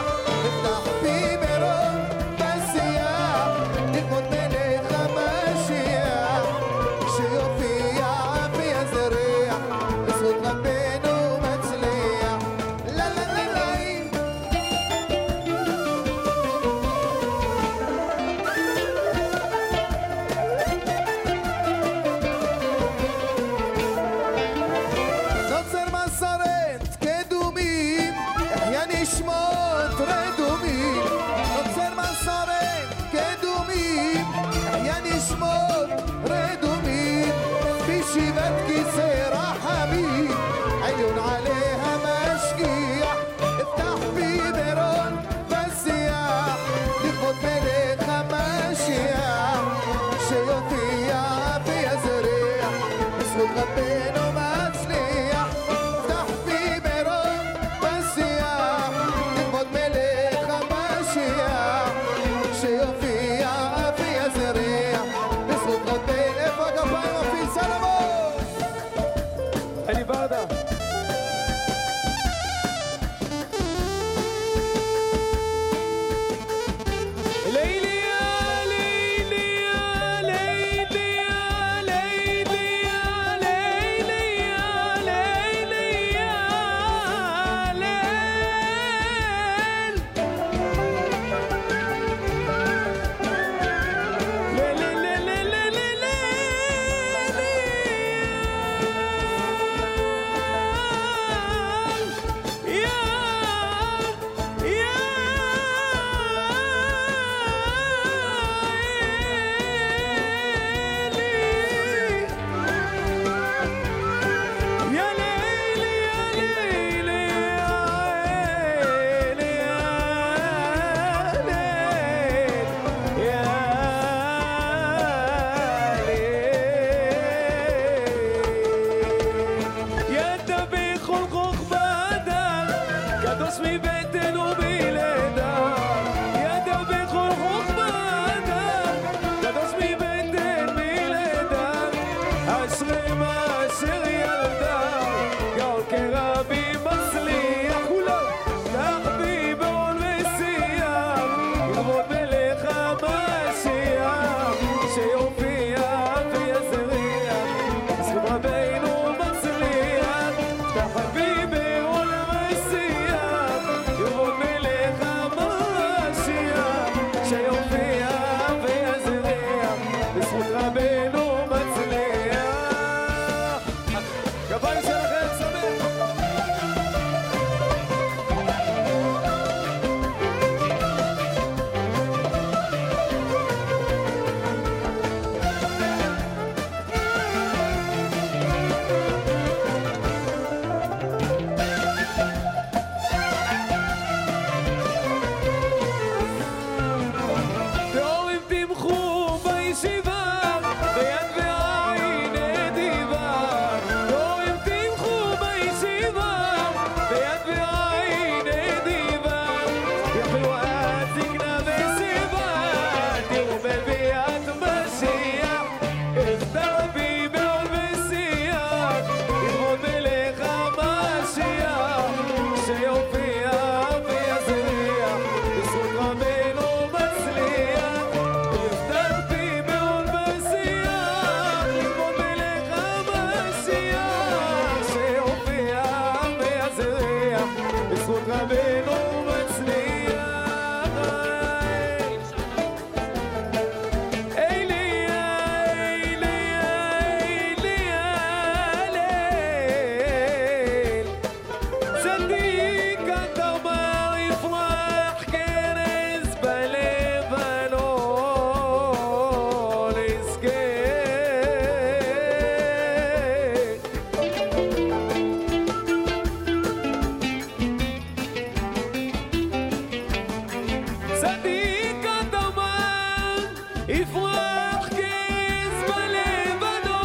יפרח כס בלבנון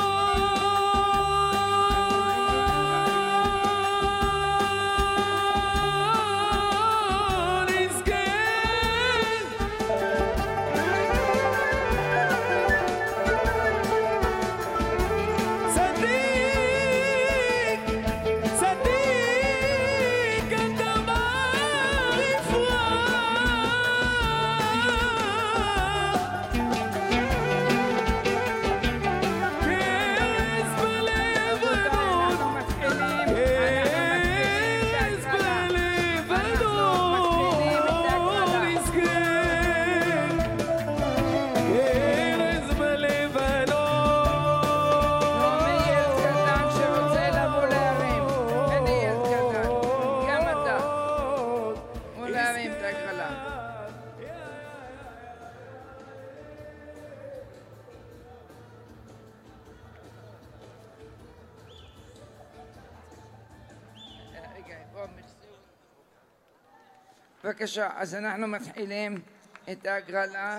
בבקשה, אז אנחנו מתחילים את ההגרלה.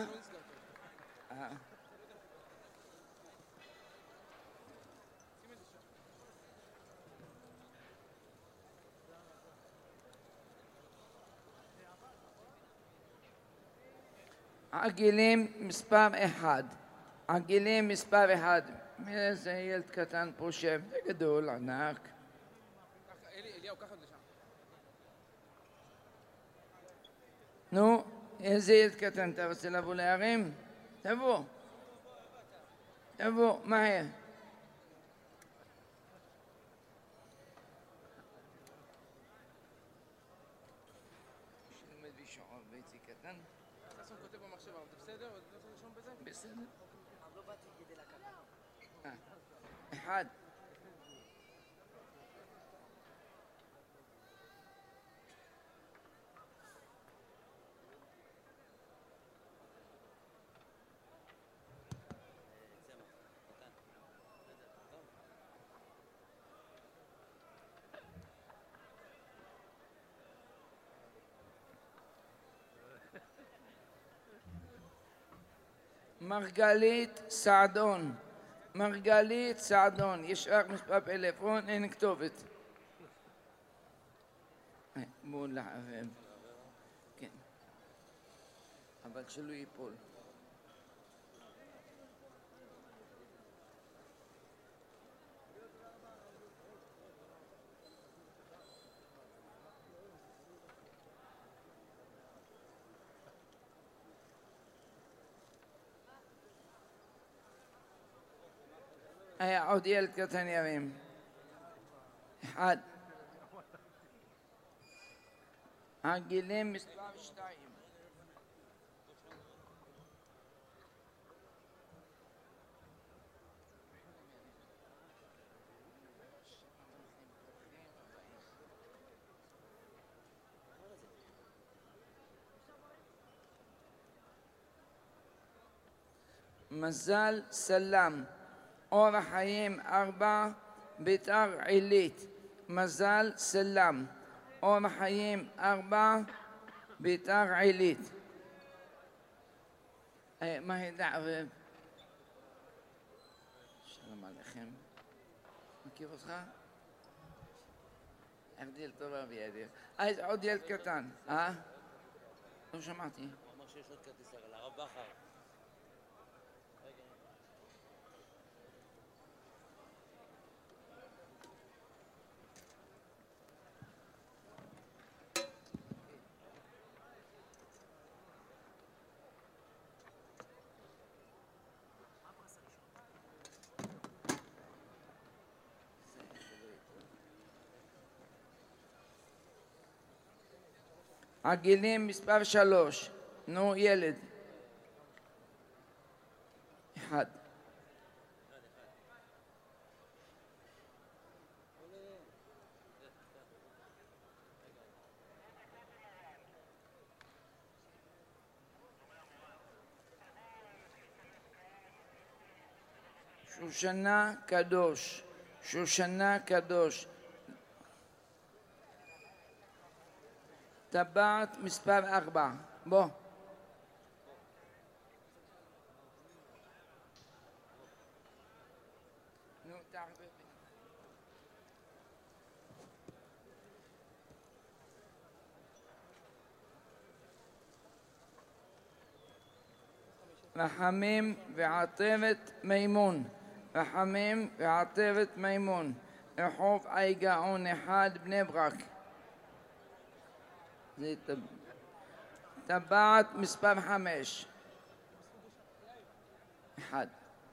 עגילים מספר אחד. עגילים מספר אחד. מאיזה ילד קטן פה שם? זה גדול, ענק. אליהו, ככה לשם. נו, איזה ילד קטן, אתה רוצה לבוא להרים? תבוא. תבוא, מהר. ששון כותב במחשב, אבל זה בסדר? אתה רוצה לרשום בזה? בסדר. אחד. מרגלית סעדון, מרגלית סעדון, יש רק מספר פלאפון, אין כתובת. בואו לערב. כן. אבל שלא ייפול. היה עוד ילד קטן ירים. אחד. הגילים מספר שתיים. מזל סלם. אורח חיים ארבע, ביתר עילית. מזל סלם. אורח חיים ארבע, ביתר עילית. מה היא דערב? שלום עליכם. מכיר אותך? הבדיל טובה בידי. אז עוד ילד קטן. אה? לא שמעתי. הוא אמר שיש עוד כרטיס על הרב בכר. הגילים מספר שלוש. נו, ילד. אחד. שושנה קדוש. שושנה קדוש. טבעת מספר ארבע. בוא. רחמים ועטרת מימון, רחמים ועטרת מימון, רחוב אי גאון אחד, בני ברק. זה טבעת מספר חמש. אחד.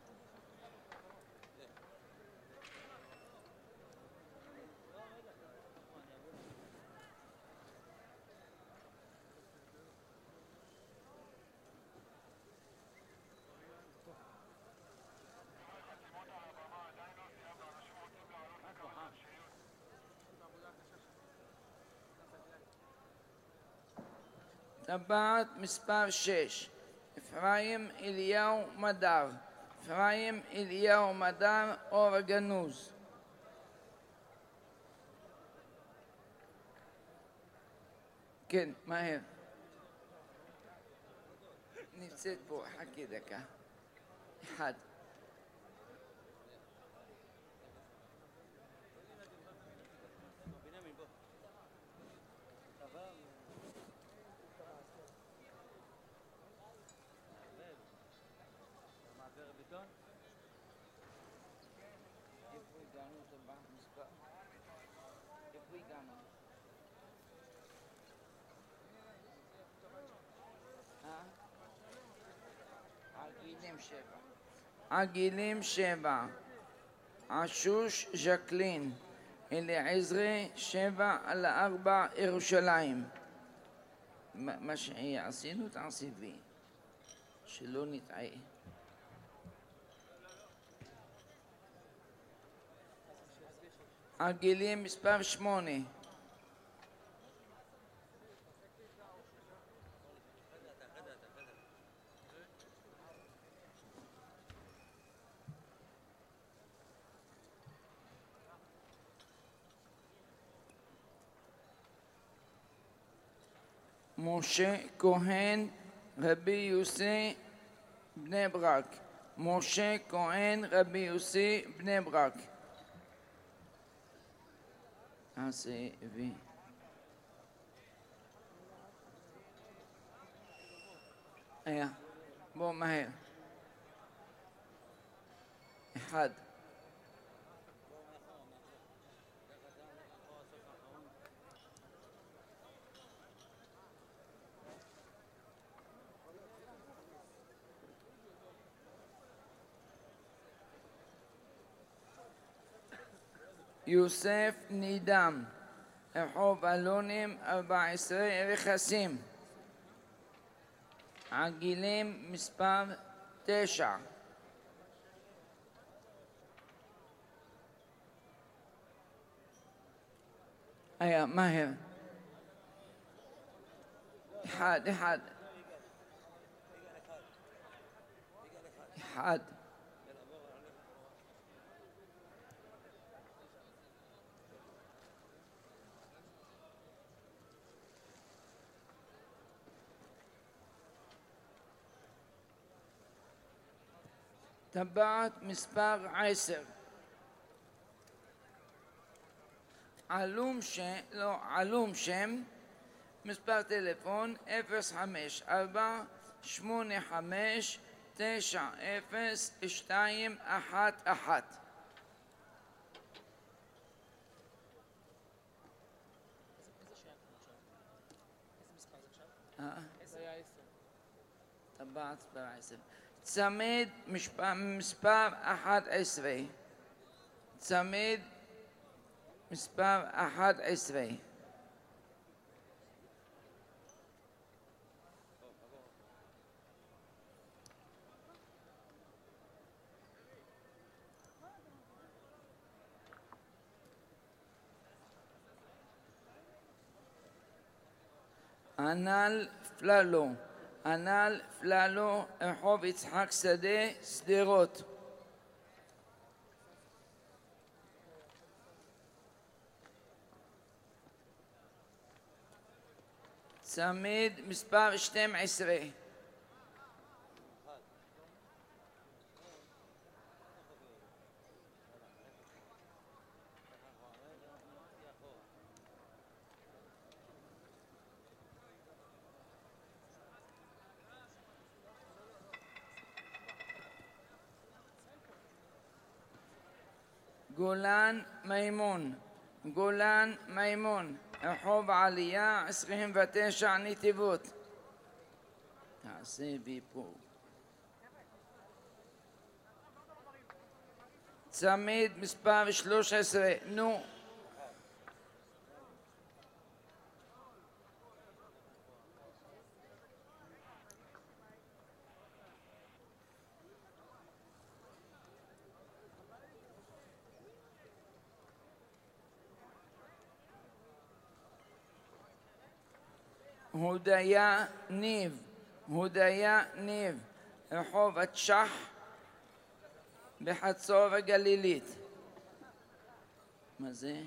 טבעת מספר שש, אפרים אליהו מדר, אפרים אליהו מדר, אור הגנוז. כן, מהר. נמצאת פה, חכי דקה. אחד. עגילים שבע, עשוש ז'קלין, אליעזרי שבע על ארבע ירושלים. מה שעשינו תעשי בי, שלא נטעה. עגילים מספר שמונה. משה כהן, רבי יוסי, בני ברק. משה כהן, רבי יוסי, בני ברק. עשה וי. היה, בוא מהר. אחד. יוסף נידם, רחוב אלונים, ארבע עשרה רכסים. עגילים מספר תשע. היה, מהר. אחד, אחד. אחד. טבעת מספר עשר. עלום שם, לא, עלום שם, מספר טלפון אפס חמש ארבע שמונה חמש תשע אפס שתיים אחת אחת. טבעת מספר עשר. צמיד מספר אחת עשרה. צמיד מספר אחת עשרה. ענל פללו. ענל פללו, רחוב יצחק שדה, שדרות. צמיד מספר שתים עשרה. גולן מימון, גולן מימון, רחוב עלייה עשרים ותשע נתיבות. תעשה ויפור. צמיד מספר שלוש עשרה, נו. הודיה ניב, הודיה ניב, רחוב התש"ח בחצור הגלילית. מה זה?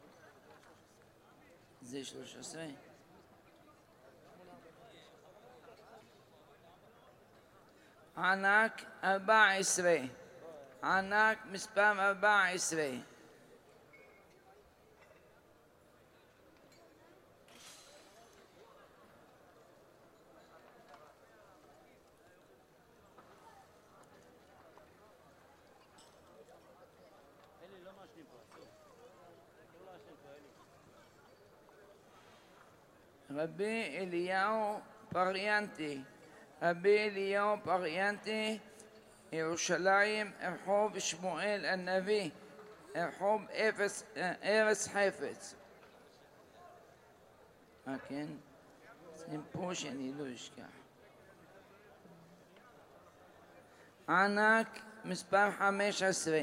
זה שלוש עשרה. ענק ארבע עשרה, ענק מספר ארבע עשרה. רבי אליהו פריאנטי, רבי אליהו פריאנטי, ירושלים, רחוב שמואל הנביא, רחוב ארץ חפץ. אה כן? שים פה שאני לא אשכח. ענק מספר חמש עשרה.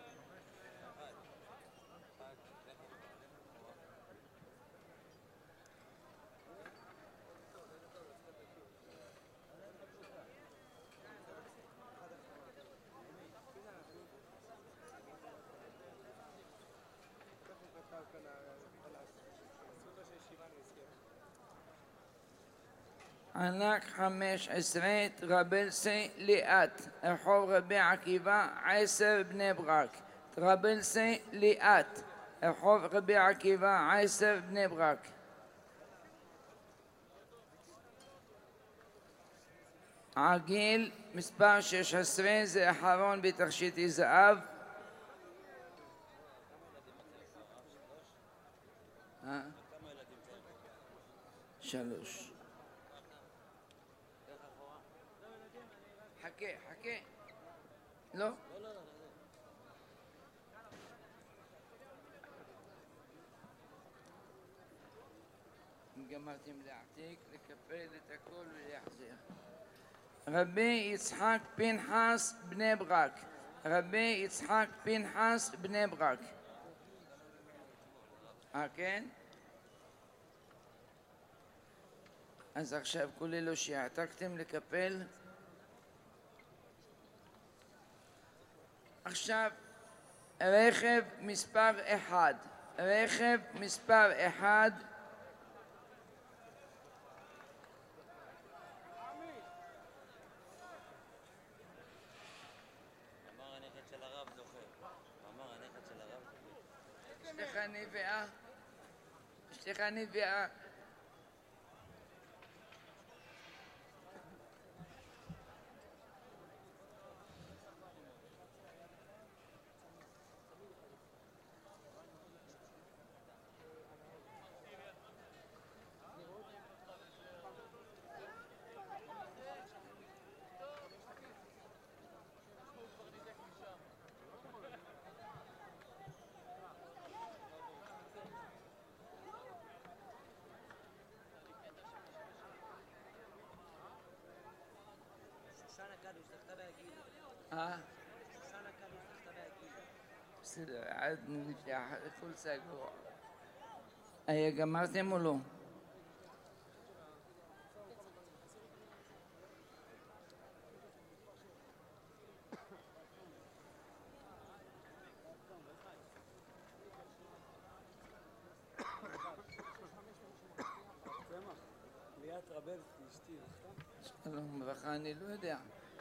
ענק חמש עשרה, טרבלסי ליאת, רחוב רבי עקיבא, עשר בני ברק. טרבלסי ליאת, רחוב רבי עקיבא, עשר בני ברק. עגיל מספר שש עשרה, זה אחרון בתכשיטי זהב. שלוש. חכה, חכה. לא? גמרתם להעתיק, לקפל את הכל ולהחזיר. רבי יצחק פנחס בני ברק, רבי יצחק פנחס בני ברק. אה, כן? אז עכשיו כוללו שהעתקתם לקפל. עכשיו רכב מספר אחד, רכב מספר אחד, אמר הנכד של הרב זוכר, אמר הנכד של הרב. יש לך נביאה, יש לך נביאה. אה? בסדר, עד נפתח, הכל סגור. היה גמרתם או לא? ליאת טרבלסקי, אשתי, שלום וברכה, אני לא יודע.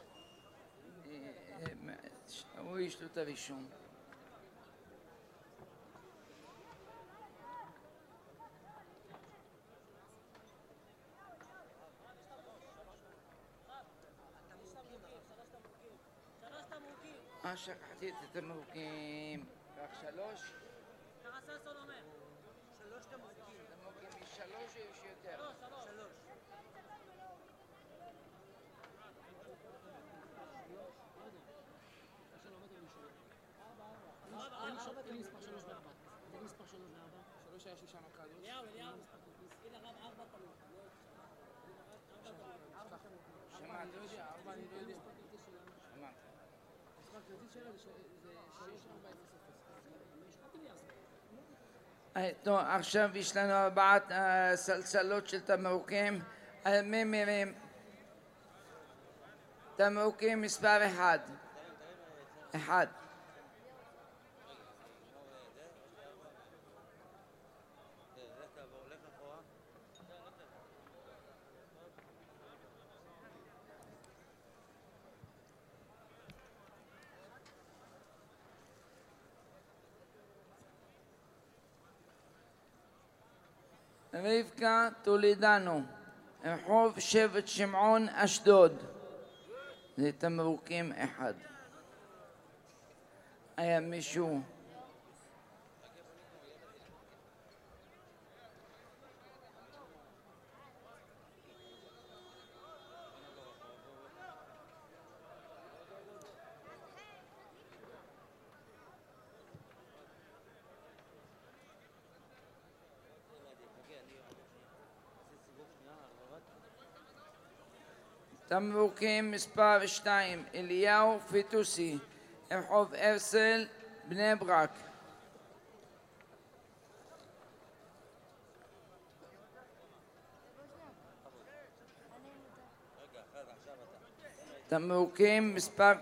הוא יש לו את הרישום. אה, שכחתי את התמרוקים. רק שלוש? ככה ששון אומר. שלוש תמרוקים. תמרוקים משלוש או יש יותר? שלוש, שלוש. שלוש היה שישה מכדוש. אליהו, אליהו. הנה הרב ארבע תמרוקים. שמעתי, ארבע אני לא יודע. שמעתי. טוב, עכשיו יש לנו ארבעת אה, סלסלות של תמרוקים. על מי מירים? תמרוקים מספר אחד. אחד. רבקה טולידנו, רחוב שבט שמעון אשדוד. זה תמרוקים אחד. היה מישהו תמרוקים מספר שתיים, אליהו פיטוסי, רחוב הרצל, בני ברק. תמרוקים מספר...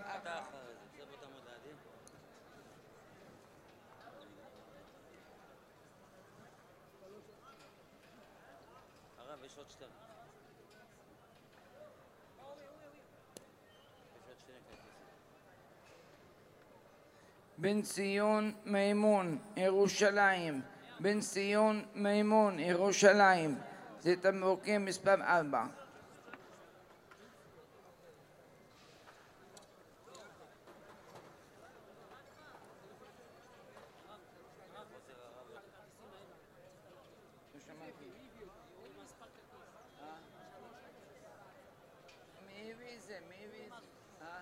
הרב, יש עוד שתיים. בן ציון מימון, ירושלים. בן ציון מימון, ירושלים. זה תמרוקים מספר ארבע. מי הביא זה? מי הביא זה? אה?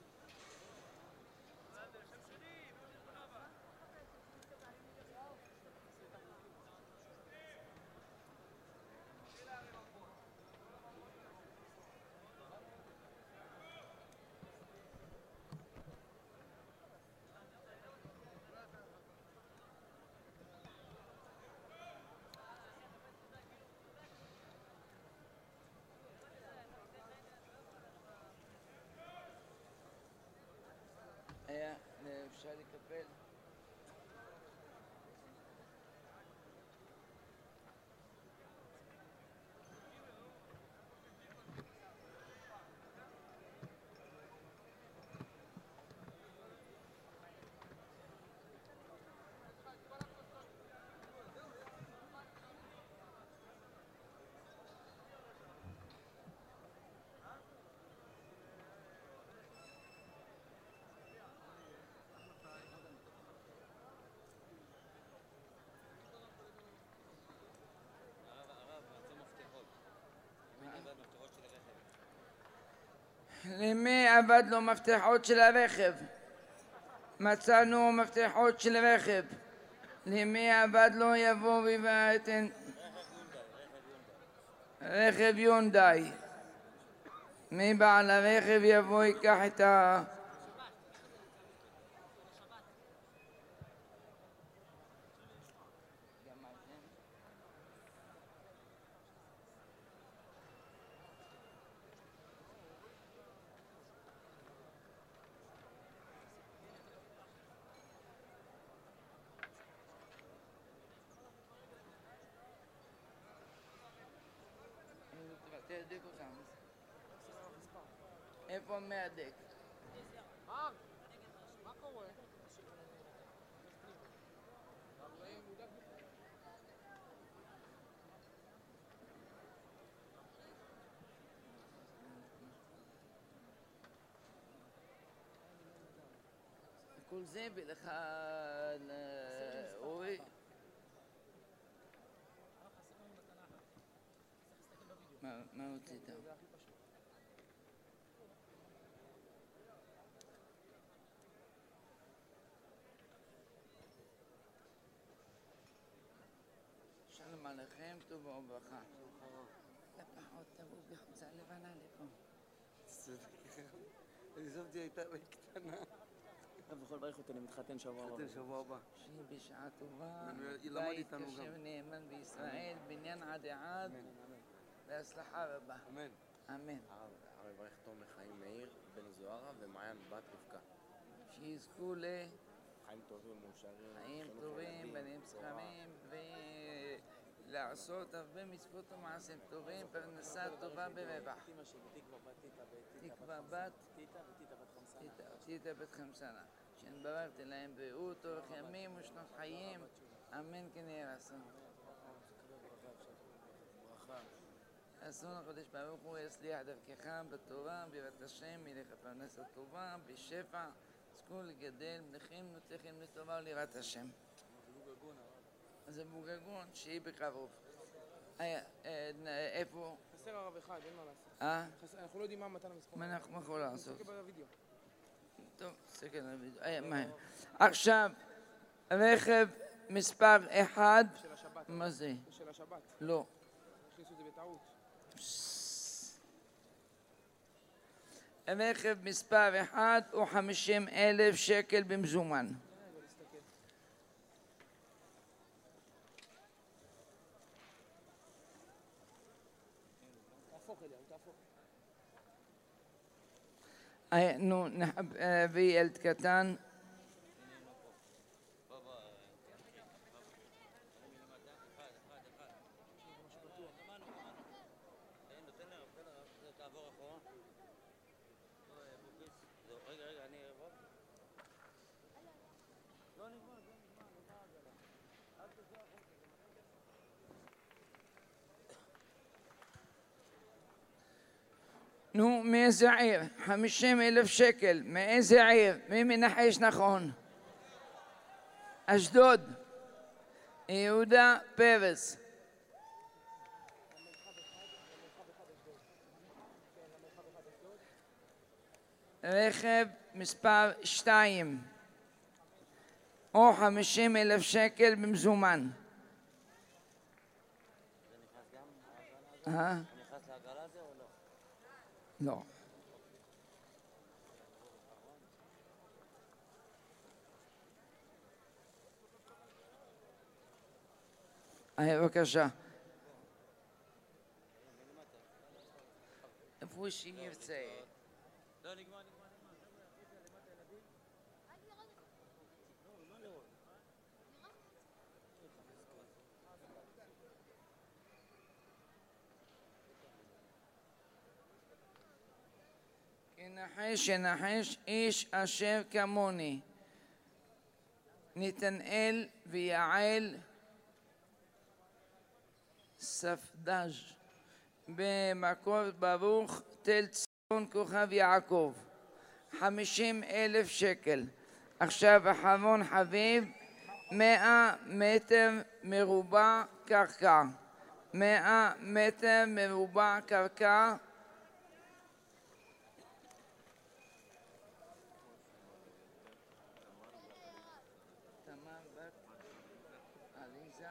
היה, אפשר לקבל? למי עבד לו מפתחות של הרכב? מצאנו מפתחות של רכב. למי עבד לו יבוא ויתן? רכב יונדאי. מי בעל הרכב יבוא ייקח את ה... תהדק אותם. איפה המהדק? מה קורה? כל זה ולך ל- אורי. מה מה רצית? שלום עליכם, טוב וברכה. לפחות תבואו בחולצה לבנה לפה. אני חשבתי הייתה קטנה. אב יכול לברך אותי, אני מתחתן שבוע הבא. חתן שבוע הבא. שיהיה בשעה טובה, היא למד בית איתנו יושב גם. נאמן בישראל, בניין עד עד, והצלחה רבה. אמן. אמן. הרב הרב יברך תום לחיים מאיר, בן זוהרה ומעיין בת רבקה. שיזכו חיים טובים, מאושרים. לחיים חינוך טובים, ילדים, בנים תורה. זכרים, ולעשות הרבה מצוות ומעשים טובים, פרנסה טובה ברווח. תקווה בת, טיטה בת חמסנה. שנברכתי להם בריאות, אורך ימים ושנות חיים, אמן כן יהיה רצון. רצון הקדוש ברוך הוא יצליח דרכך בתורה, ביראת השם, ילך הפרנסה טובה, בשפע, זכו לגדל, מלכים נותיכם לטובה וליראת השם. אז זה בוגגון, שיהיה בקרוב. אה, אה, איפה? חסר הרב אחד, אין מה לעשות. אה? חסר- אנחנו לא יודעים מה מתן המספר. מה אנחנו יכולים לעשות? תסתכל בווידאו. טוב, תסתכל על הוידאו. אה, מה? עכשיו, רכב מספר אחד, של השבת. מה זה? זה של השבת. לא. הכניסו את זה בטעות. רכב מספר אחד הוא חמישים אלף שקל במזומן. תהפוך אליה, תהפוך. אה, נו, נביא ילד קטן. תעבור אחורה. רגע, רגע, אני אעבור. לא נגמר, לא נגמר, נגמר העגלה. אל תזרח אותי. נו, מאיזה עיר? חמישים אלף שקל. מאיזה עיר? מי מנחש נכון? אשדוד. יהודה פרץ. רכב מספר שתיים, או חמישים אלף שקל במזומן. זה נכנס גם? אה? נכנס לעגלה הזה או לא? לא. אה, בבקשה. איפה שירצה. לא, נגמר, נגמר, נגמר. ינחש, ינחש, איש אשר כמוני. נתנאל ויעל ספדאז' במקור ברוך תל ציון כוכב יעקב. חמישים אלף שקל. עכשיו אחרון חביב, מאה מטר מרובע קרקע. מאה מטר מרובע קרקע. תמר בת עליזה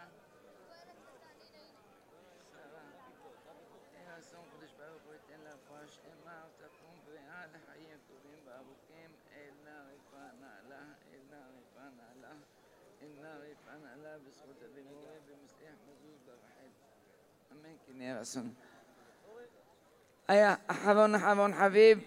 שרה. יהי רצון הקדוש ברוך הוא ייתן לה רפואה שלמה ותקום בריאה לחיים טובים וארוכים. אל רפואה נעלה, אל רפואה נעלה, אל רפואה נעלה בזכות אבי מורה ומצליח מזוז ברחל. אמן כן יהי רצון. היה אחרון אחרון חביב.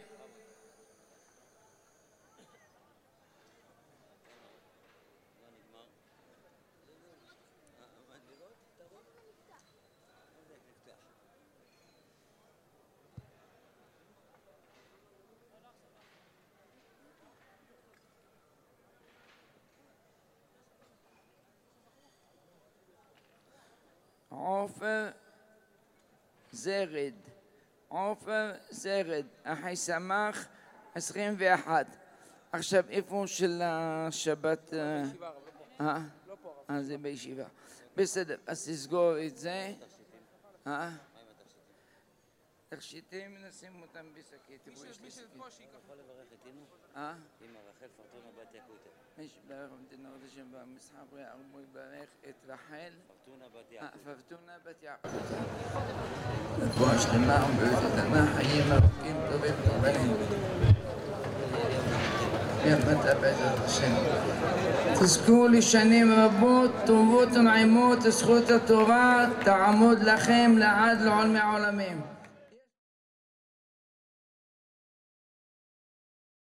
עופר זרד, עופר זרד, אחי סמך עשרים ואחת. עכשיו, איפה של השבת? אה? ישיבה, הרב, לא פה. אה? לא פה, הרב. אה, זה בישיבה. בסדר, אז תסגור את זה. אה? תכשיטים, נשים אותם בשקית. מי ש- מי שפה שייקח. יכול לברך את אינו? אה? אמא רחל פרטונה בת יקוטה. מי שברך במדינה עוד השם במסחר ויערמו יברך את רחל. פרטונה בת אה, יעקב. פרטונה בת יעקב. רפואה שלמה ובריאות איתנה, חיים ארוכים טובים טובים. ירמתה בעזרת השם. תזכו לשנים רבות, טובות ונעימות, זכות התורה תעמוד לכם לעד לעולמי העולמים.